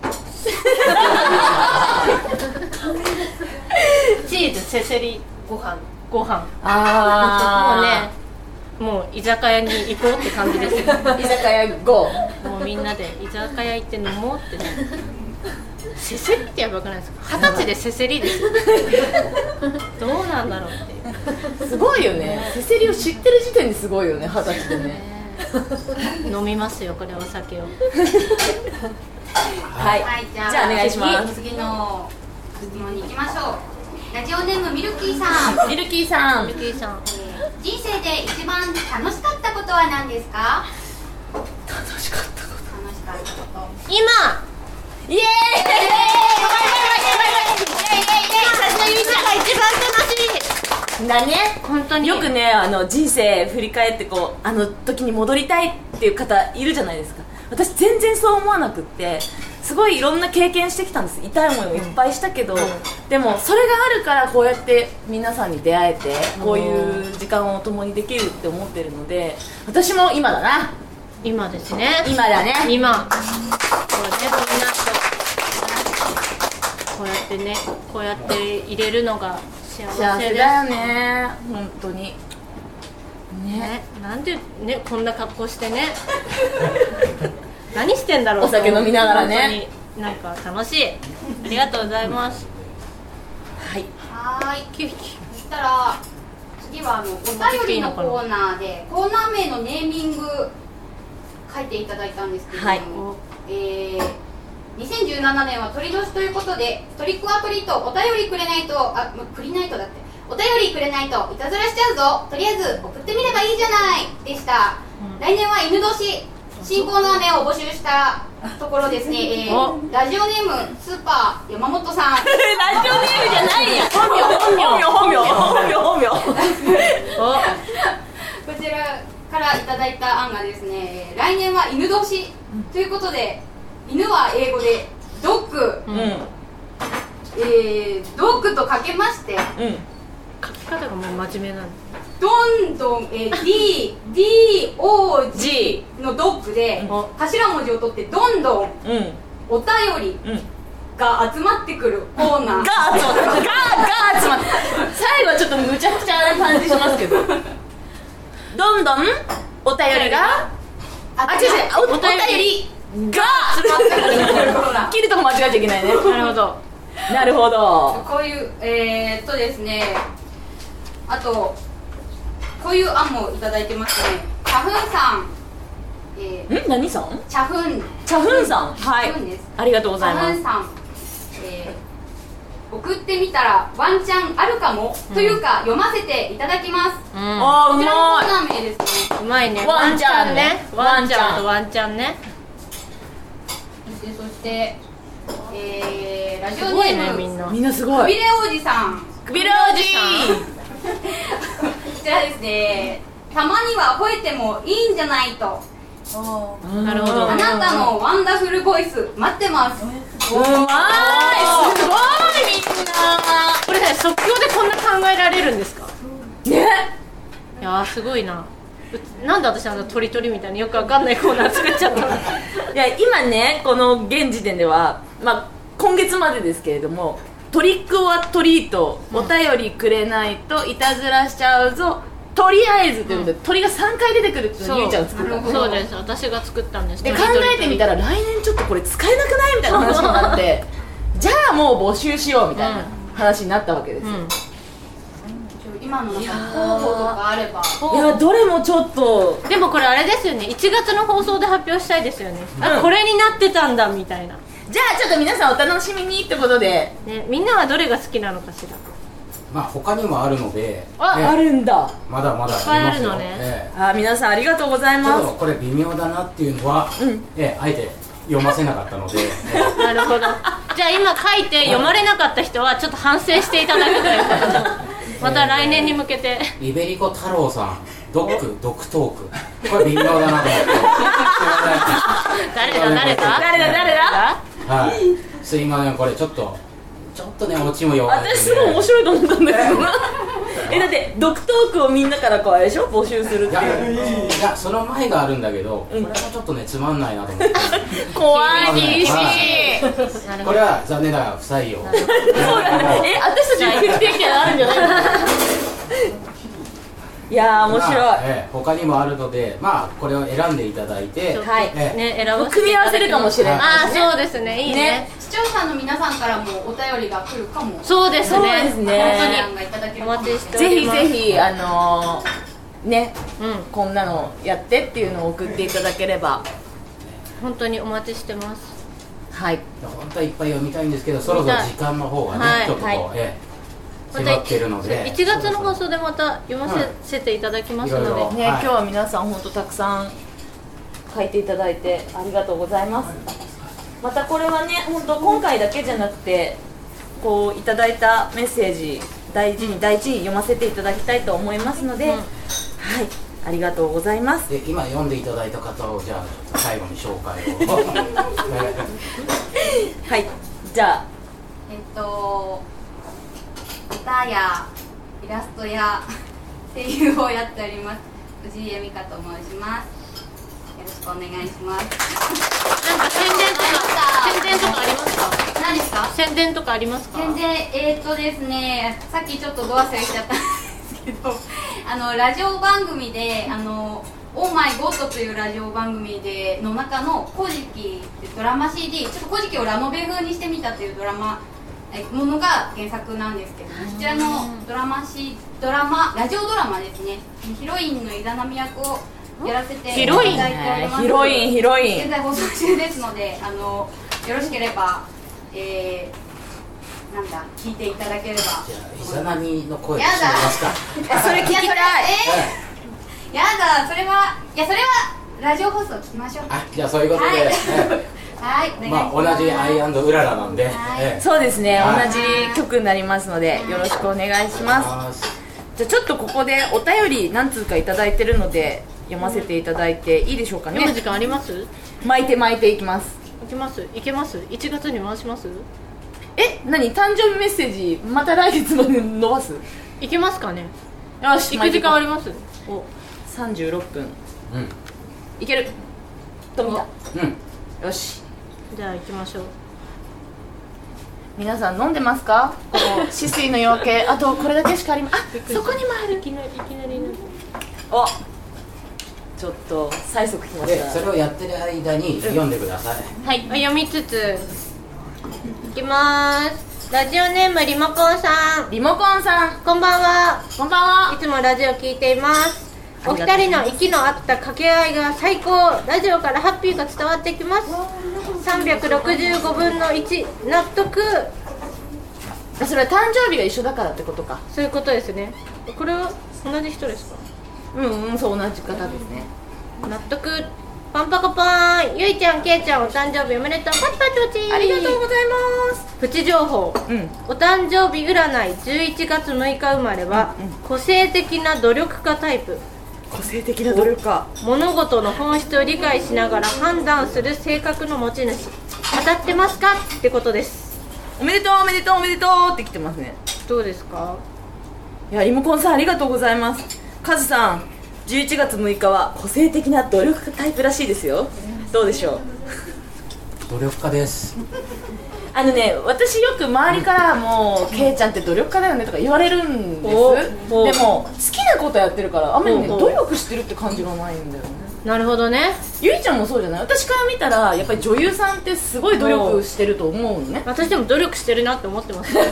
チーズせせりご飯ご飯あもうねもう居酒屋に行こうって感じですよ。 居酒屋ゴー。 もうみんなで居酒屋行って飲もうってね。せせりってやばくないですか。二十歳でせせりですよ。どうなんだろうっていう。 すごいよね。せせりを知ってる時点ですごいよね。二十歳でね。 飲みますよこれお酒を。 はい、 はい、じゃあじゃあお願いします。 次の質問に行きましょう。ラジオネームミルキーさん。 ミルキーさん。 ミルキーさん、 えー人生で一番楽しかったことは何ですか？ 楽しかったこ楽しかったこと。 今と。イエーイ。 私のゆいちゃんが一番楽しいだね。 本当によくねあの人生振り返ってこうあの時に戻りたいっていう方いるじゃないですか。私全然そう思わなくって、すごいいろんな経験してきたんです。痛い思いもいっぱいしたけど、うん、でもそれがあるからこうやって皆さんに出会えてこういう時間を共にできるって思ってるので、私も今だな。 今ですね。 今だね。 今こうねみんなとこうやってねこうやって入れるのが幸せです。 幸せだよね本当にね。 ね、なんでねこんな格好してね何してんだろう。 お酒飲みながらね。 なんか楽しい。ありがとうございます。 はいはーい。そしたら次はあのお便りのコーナーでコーナー名のネーミング書いていただいたんですけれども、はい、えー、にせんじゅうななねんは鳥年ということでトリックアトリートお便りくれないとあくりないとだってお便りくれないといたずらしちゃうぞ、とりあえず送ってみればいいじゃないでした、うん、来年は犬年新コーナー名を募集したところですね、えー、ラジオネームスーパー山本さんラジオネームじゃないや本名本名本名本名本名こちらからいただいた案がですね、来年は犬年ということで、犬は英語でドッグ、うん、えー、ドッグとかけまして、うん、 書き方がもう真面目なんです。 どんどん、えー、D、ディー、オー、ジー のドッグで、うん、頭文字を取ってどんどん、うん、お便りが集まってくるコーナー、 が集まってがが集まって最後はちょっとむちゃくちゃな感じしますけどどんどんお便りがあ、違う違う、お便りが切るとこ間違えちゃいけないね。 なるほどなるほど。 こういうえー、っとですね、あとこういう案もいただいてますね。チャフンさん、えー、ん何さん？ チャフンチャフンさん、はい、ありがとうございます。 チャフンさん、えー、 送ってみたらワンチャンあるかも、うん、というか読ませていただきます、 うん、あーうまい。 こちらのコーナー名ですね。 うまいね。 ワンチャンね。 ワンチャンとワンチャンね。 そしてそしてえー、ラジオすごいネームねみんな。 みんなすごい。 くびれ王子さん。 くびれ王子こちらですね。たまには吠えてもいいんじゃないと。 なるほど。 あなたのワンダフルボイス待ってます。 うまい。すごいみんな。 これね即興でこんな考えられるんですかね。 いやーすごいな。なんで私あの鳥鳥みたいによくわかんないコーナー作っちゃったの。 いや今ねこの現時点では、まあ、今月までですけれどもトリックオアトリート、お便りくれないといたずらしちゃうぞとりあえずということで、うん、鳥がさんかい出てくるっていうのをゆいちゃんが作ったんです。 そうです、私が作ったんです。 で考えてみたら来年ちょっとこれ使えなくないみたいな話になってじゃあもう募集しようみたいな話になったわけですよ、うん、 今のなんか候補とかあれば。 いやどれもちょっと。 でもこれあれですよね、いちがつの放送で発表したいですよね、うん、あこれになってたんだみたいな。 じゃあちょっと皆さんお楽しみにってことで、 ね、みんなはどれが好きなのかしら。 まあ他にもあるので、 あ、ね、あるんだ。 まだまだありますよ。いっぱいあるのね、 ええ、 あ皆さんありがとうございます。 ちょっとこれ微妙だなっていうのは、うんええ、あえて読ませなかったので、ええ、なるほど。じゃあ今書いて読まれなかった人はちょっと反省していただくということでまた来年に向けて、 リベリコ太郎さんドックドックトーク、これ微妙だなと思って誰だ誰だ誰だ誰だはい、すいません、これちょっとちょっとねオチも弱いので、 私すごい面白いと思ったんだけどえだってドクトークをみんなからこうあれでしょ募集するっていう。 いやその前があるんだけど、これもちょっとねつまんないなと思って怖い厳しい、はい、 これは残念ながら不採用え私たち送ってきてあるんじゃないのいやー面白い、まあええ、他にもあるので、まあこれを選んでいただいて、 はい、 ええ、ね、選ばせていただきます。 組み合わせるかもしれない、ね、 ああそうですね、いいね、ね、 視聴者の皆さんからもお便りが来るかも。 そうですね、 そうですね、 お待ちしておぜひります。 ぜひあのー、ね、 うん、 こんなのやってっていうのを送っていただければ本当にお待ちしてます。 はい、 本当はいっぱい読みたいんですけど、そろそろ時間の方がね、はい、ちょっとこう、はいええ迫ってるので、 いちがつの放送でまた読ませていただきますので、 うん、ね、はい、今日は皆さん本当たくさん書いていただいてありがとうございます。またこれはね本当今回だけじゃなくてこういただいたメッセージ大事に大事に読ませていただきたいと思いますので、うん、はい、ありがとうございます。 で今読んでいただいた方をじゃあ最後に紹介をはい、じゃあえっと歌やイラストや声優をやっております藤井恵美香と申します。よろしくお願いします。 なんか宣伝とか宣伝とかありますか？ 何ですか？ 宣伝とかありますか？ 宣伝、えー、っとですね、さっきちょっとど忘れしちゃったんですけどあのラジオ番組であのオーマイゴッドというラジオ番組での中の古事記ドラマ シーディー、 ちょっと古事記をラノベ風にしてみたというドラマものが原作なんですけども、そちらのドラマしドラマラジオドラマですね、ヒロインのイザナミ役をやらせていただいております。 ヒロインヒロイン現在放送中ですので、あのよろしければ、えー、なんだ聞いていただければ。じゃあイザナミの声を聞きますか？ それ聞きたい。 えー、やだ、それはいやそれはラジオ放送聞きましょう。 あ、じゃあそういうことで、はいはい、お願いします。 まあ同じアイアンドウララなんで、 ええ、そうですね、はい、同じ曲になりますのでよろしくお願いします。じゃあちょっとここでお便り何通かいただいてるので読ませていただいていいでしょうかね。 読む時間あります？ 巻いて巻いていきます。 いきますいけます？いちがつに回します？ え、何誕生日メッセージまた来月まで伸ばす？ いけますかね。 よし、 行く時間あります？ お、さんじゅうろっぷん、うん、いけると見た、うん、よし、 じゃあ行きましょう。 皆さん飲んでますか？この止水の夜明けあとこれだけしかありません。あ、そこにもある。 いきなりいきなりお、ちょっと催促きました。 それをやってる間に読んでください、 うん、はい、読みつついきまーす。ラジオネームリモコンさん。 リモコンさん、 こんばんは。 こんばんは。 いつもラジオ聞いています。お二人の息の合った掛け合いが最高。ラジオからハッピーが伝わってきます。さんびゃくろくじゅうごぶんのいち納得。 それは誕生日が一緒だからってことか。 そういうことですね。これは同じ人ですか？ うんうん、そう、同じ方ですね。 納得。パンパカパーン。ゆいちゃん、けいちゃん、お誕生日おめでとう。パチパチパチ。 ありがとうございます。 プチ情報、 うん、 お誕生日占いじゅういちがつむいか生まれは、うんうん、個性的な努力家タイプ。 個性的な努力家。 物事の本質を理解しながら判断する性格の持ち主。当たってますかってことです。 おめでとうおめでとうおめでとうって来てますね。 どうですか？ いや、リモコンさんありがとうございます。カズさん、じゅういちがつむいかは個性的な努力家タイプらしいですよ。どうでしょう？ 努力家です。 あのね、私よく周りからもケイちゃんって努力家だよねとか言われるんです。でも好きなことやってるからあんまりね努力してるって感じがないんだよね。 なるほどね。 ゆいちゃんもそうじゃない？私から見たらやっぱり女優さんってすごい努力してると思うのね。 私でも努力してるなって思ってます私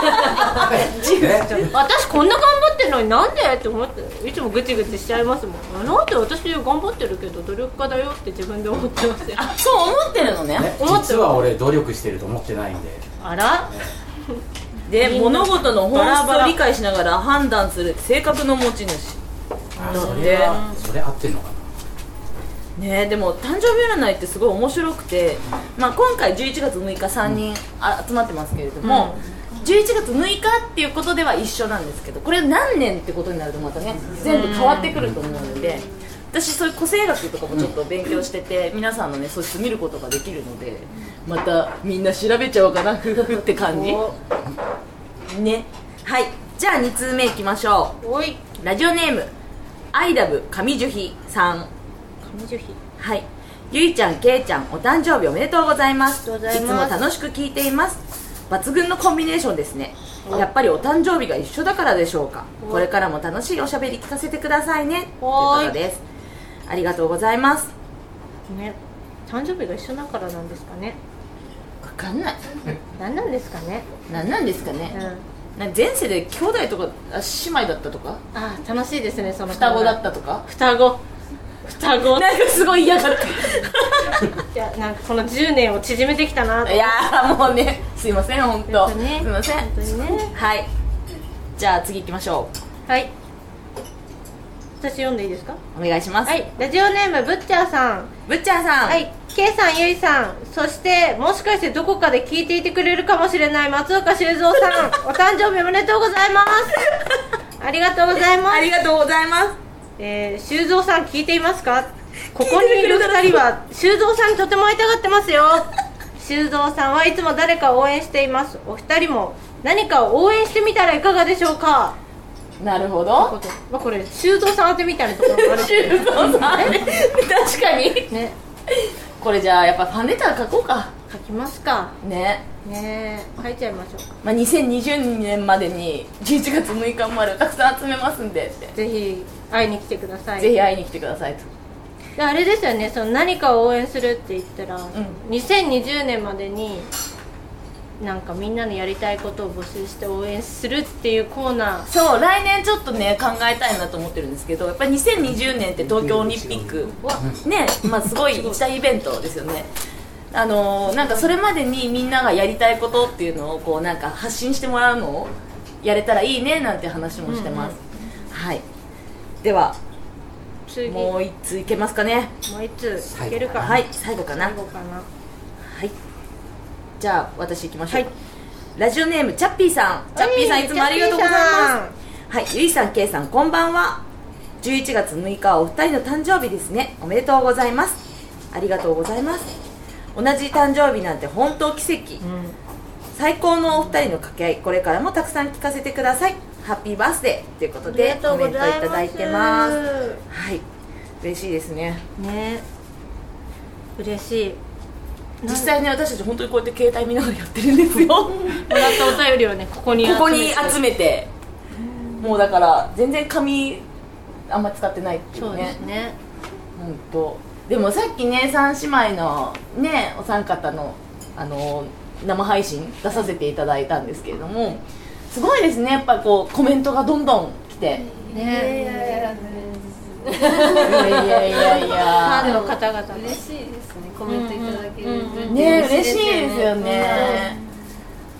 こんな頑張ってるのになんでって思っていつもグチグチしちゃいますもん。なんで私頑張ってるけど努力家だよって自分で思ってますよ。 あ、そう思ってるのね。 ね、実は俺努力してると思ってないんで。 あら、ね、 で物事の本質を理解しながら判断する性格の持ち主。 あ、それはそれ合ってんのかな。 ね、でも誕生日占いってすごい面白くて、まあ、今回じゅういちがつむいかさんにんあ集まってますけれども、うん、じゅういちがつむいかっていうことでは一緒なんですけど、これ何年ってことになるとまたね全部変わってくると思うので、私そういう個性学とかもちょっと勉強してて、皆さんのね素質見ることができるので、またみんな調べちゃおうかなふふって感じね。はい、じゃあにつうめいきましょう。 おい、 ラジオネームアイラブ上樹肥さん。はい、ゆいちゃん、けいちゃん、お誕生日おめでとうございます。いつも楽しく聞いています。抜群のコンビネーションですね。やっぱりお誕生日が一緒だからでしょうか。これからも楽しいおしゃべり聞かせてくださいねということです。ありがとうございますね。誕生日が一緒だからなんですかね。 わかんない。 何なんですかね。 何なんですかね、うん、なんか前世で兄弟とかあ姉妹だったとか。 あ、楽しいですね。その双子だったとか。 双子双子なんかすごい嫌だったいや、なんかこのじゅうねんを縮めてきたなと。 いやーもうね、すいません本当、 ね、 すいません本当にね。はい、じゃあ次行きましょう。はい、私読んでいいですか？ お願いします。 はい、ラジオネームブッチャーさん。 ブッチャーさん、 はい、K さん、ゆいさん、そしてもしかしてどこかで聞いていてくれるかもしれない松岡修造さんお誕生日おめでとうございますありがとうございます。 ありがとうございます。 えー、修造さん聞いていますか？ここにいるふたりは修造さんにとても会いたがってますよ。修造さんはいつも誰かを応援しています。お二人も何かを応援してみたらいかがでしょうか？ なるほど。 まあ、これ修造さん当てみたいなところもある修造さん確かにね。 これじゃあやっぱファンレター書こうか。 書きますかね。 ね、書いちゃいましょうか。 まあ、にせんにじゅうねんまでにじゅういちがつむいか生まれをたくさん集めますんでって。 ぜひ会いに来てください。 ぜひ会いに来てくださいと。 であれですよね、その何かを応援するって言ったら、うん、にせんにじゅうねんまでになんかみんなのやりたいことを募集して応援するっていうコーナー。 そう、来年ちょっとね考えたいなと思ってるんですけど、やっぱりにせんにじゅうねんって東京オリンピックね、まあすごい一大イベントですよね。あのー、なんかそれまでにみんながやりたいことっていうのをこうなんか発信してもらうのをやれたらいいねなんて話もしてます、うんうん、はい。ではもう一通いけますかね。 もう一通いけるか。 はい、最後かな。 最後かな。 はい、じゃあ私行きましょう、はい、ラジオネームチャッピーさん。チャッピーさんいつもありがとうございます。はい、ゆいさん、けいさん、こんばんは。じゅういちがつむいかはお二人の誕生日ですね。おめでとうございます。ありがとうございます。同じ誕生日なんて本当奇跡、うん、最高のお二人の掛け合い、これからもたくさん聞かせてください。ハッピーバースデーということでコメントいただいてます。はい、嬉しいですね。 ね、嬉しい。 実際ね、私たち本当にこうやって携帯見ながらやってるんですよ。もらったお便りをね、ここにここに集めて、もうだから全然紙あんま使ってないっていうね。そうですね。本当。でもさっきね、三姉妹のねお三方のあの生配信出させていただいたんですけれども、すごいですね。やっぱこうコメントがどんどん来て。ね。いやいやいやいや。 ファンの方々 嬉しいですね。コメントいただける。 ね、嬉しいですよね。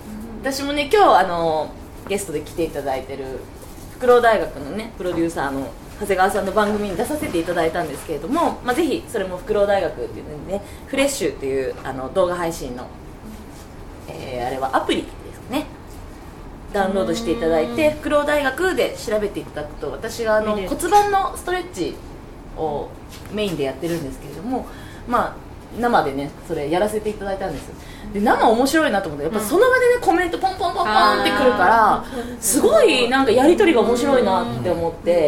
私もね今日あのゲストで来ていただいてるフクロウ大学のねプロデューサーの長谷川さんの番組に出させていただいたんですけれども、まあ、ぜひそれもフクロウ大学っていうのでねフレッシュっていうあの動画配信の、えー、あれはアプリですねダウンロードしていただいてフクロウ大学で調べていただくと私があの骨盤のストレッチをメインでやってるんですけれども、まあ生でねそれやらせていただいたんですよ。で生面白いなと思ってやっぱその場でねコメントポンポンポンポンってくるからすごいなんかやり取りが面白いなって思って、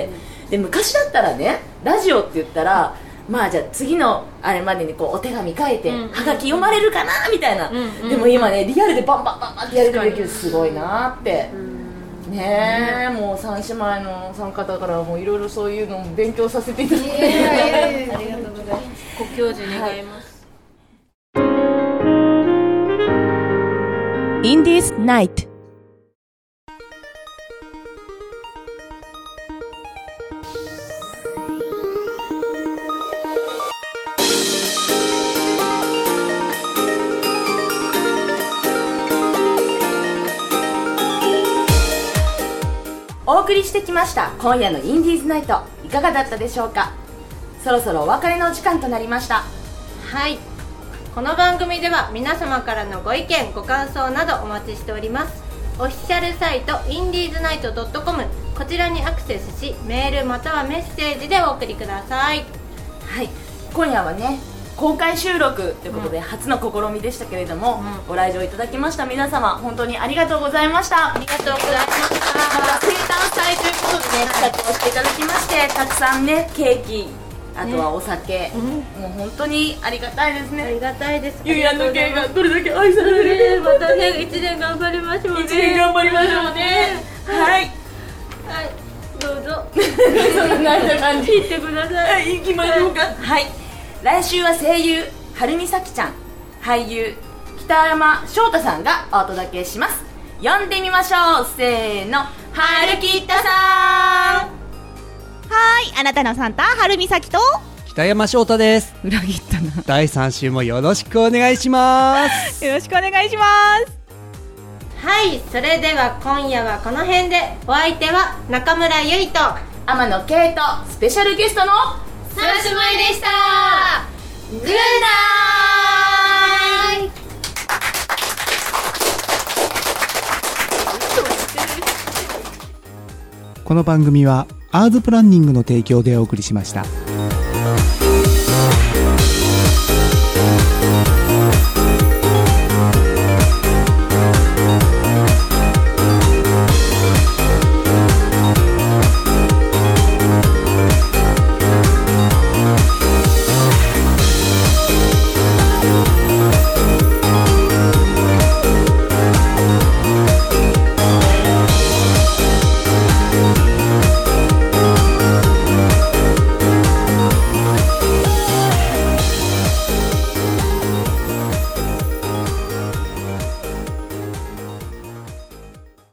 で昔だったらねラジオって言ったらまあじゃあ次のあれまでにこうお手紙書いてはがき読まれるかなみたいな、でも今ねリアルでバンバンバンバンってやり取りできるすごいなってねえ、もう三姉妹の参加だからもういろいろそういうのも勉強させていただいてありがとうございます。 ご教授願います。 インディーズナイト。お送りしてきました今夜のインディーズナイト、いかがだったでしょうか。そろそろお別れのお時間となりました。 はい、この番組では皆様からのご意見ご感想などお待ちしております。オフィシャルサイトインディーズナイトドットコム、こちらにアクセスしメールまたはメッセージでお送りください。 はい、今夜はね公開収録ということで、うん、初の試みでしたけれども、うん、ご来場いただきました皆様本当にありがとうございました。 ありがとうございました。 また生誕祭ということでね企画をしていただきまして、たくさんねケーキあとはお酒、ね、うん、もう本当にありがたいですね。 ありがたいです。 ゆいやんの系がどれだけ愛されるか、ね、またねいちねん頑張りましょうね。 いちねん頑張りましょうね。はい、 はい、どうぞそんな感じ聞いてください。 行きましょうか。はい、来週は声優はるみさきちゃん、俳優北山翔太さんがお届けします。呼んでみましょう。せーの、はるきったさん。 はーい、あなたのサンタはるみさきと北山翔太です。 裏切ったな。 だいさん週もよろしくお願いしますよろしくお願いします。 はい、それでは今夜はこの辺で、お相手は中村ゆいと天野圭とスペシャルゲストの三姉妹でした。グッナイ。 この番組はアーズプランニングの提供でお送りしました。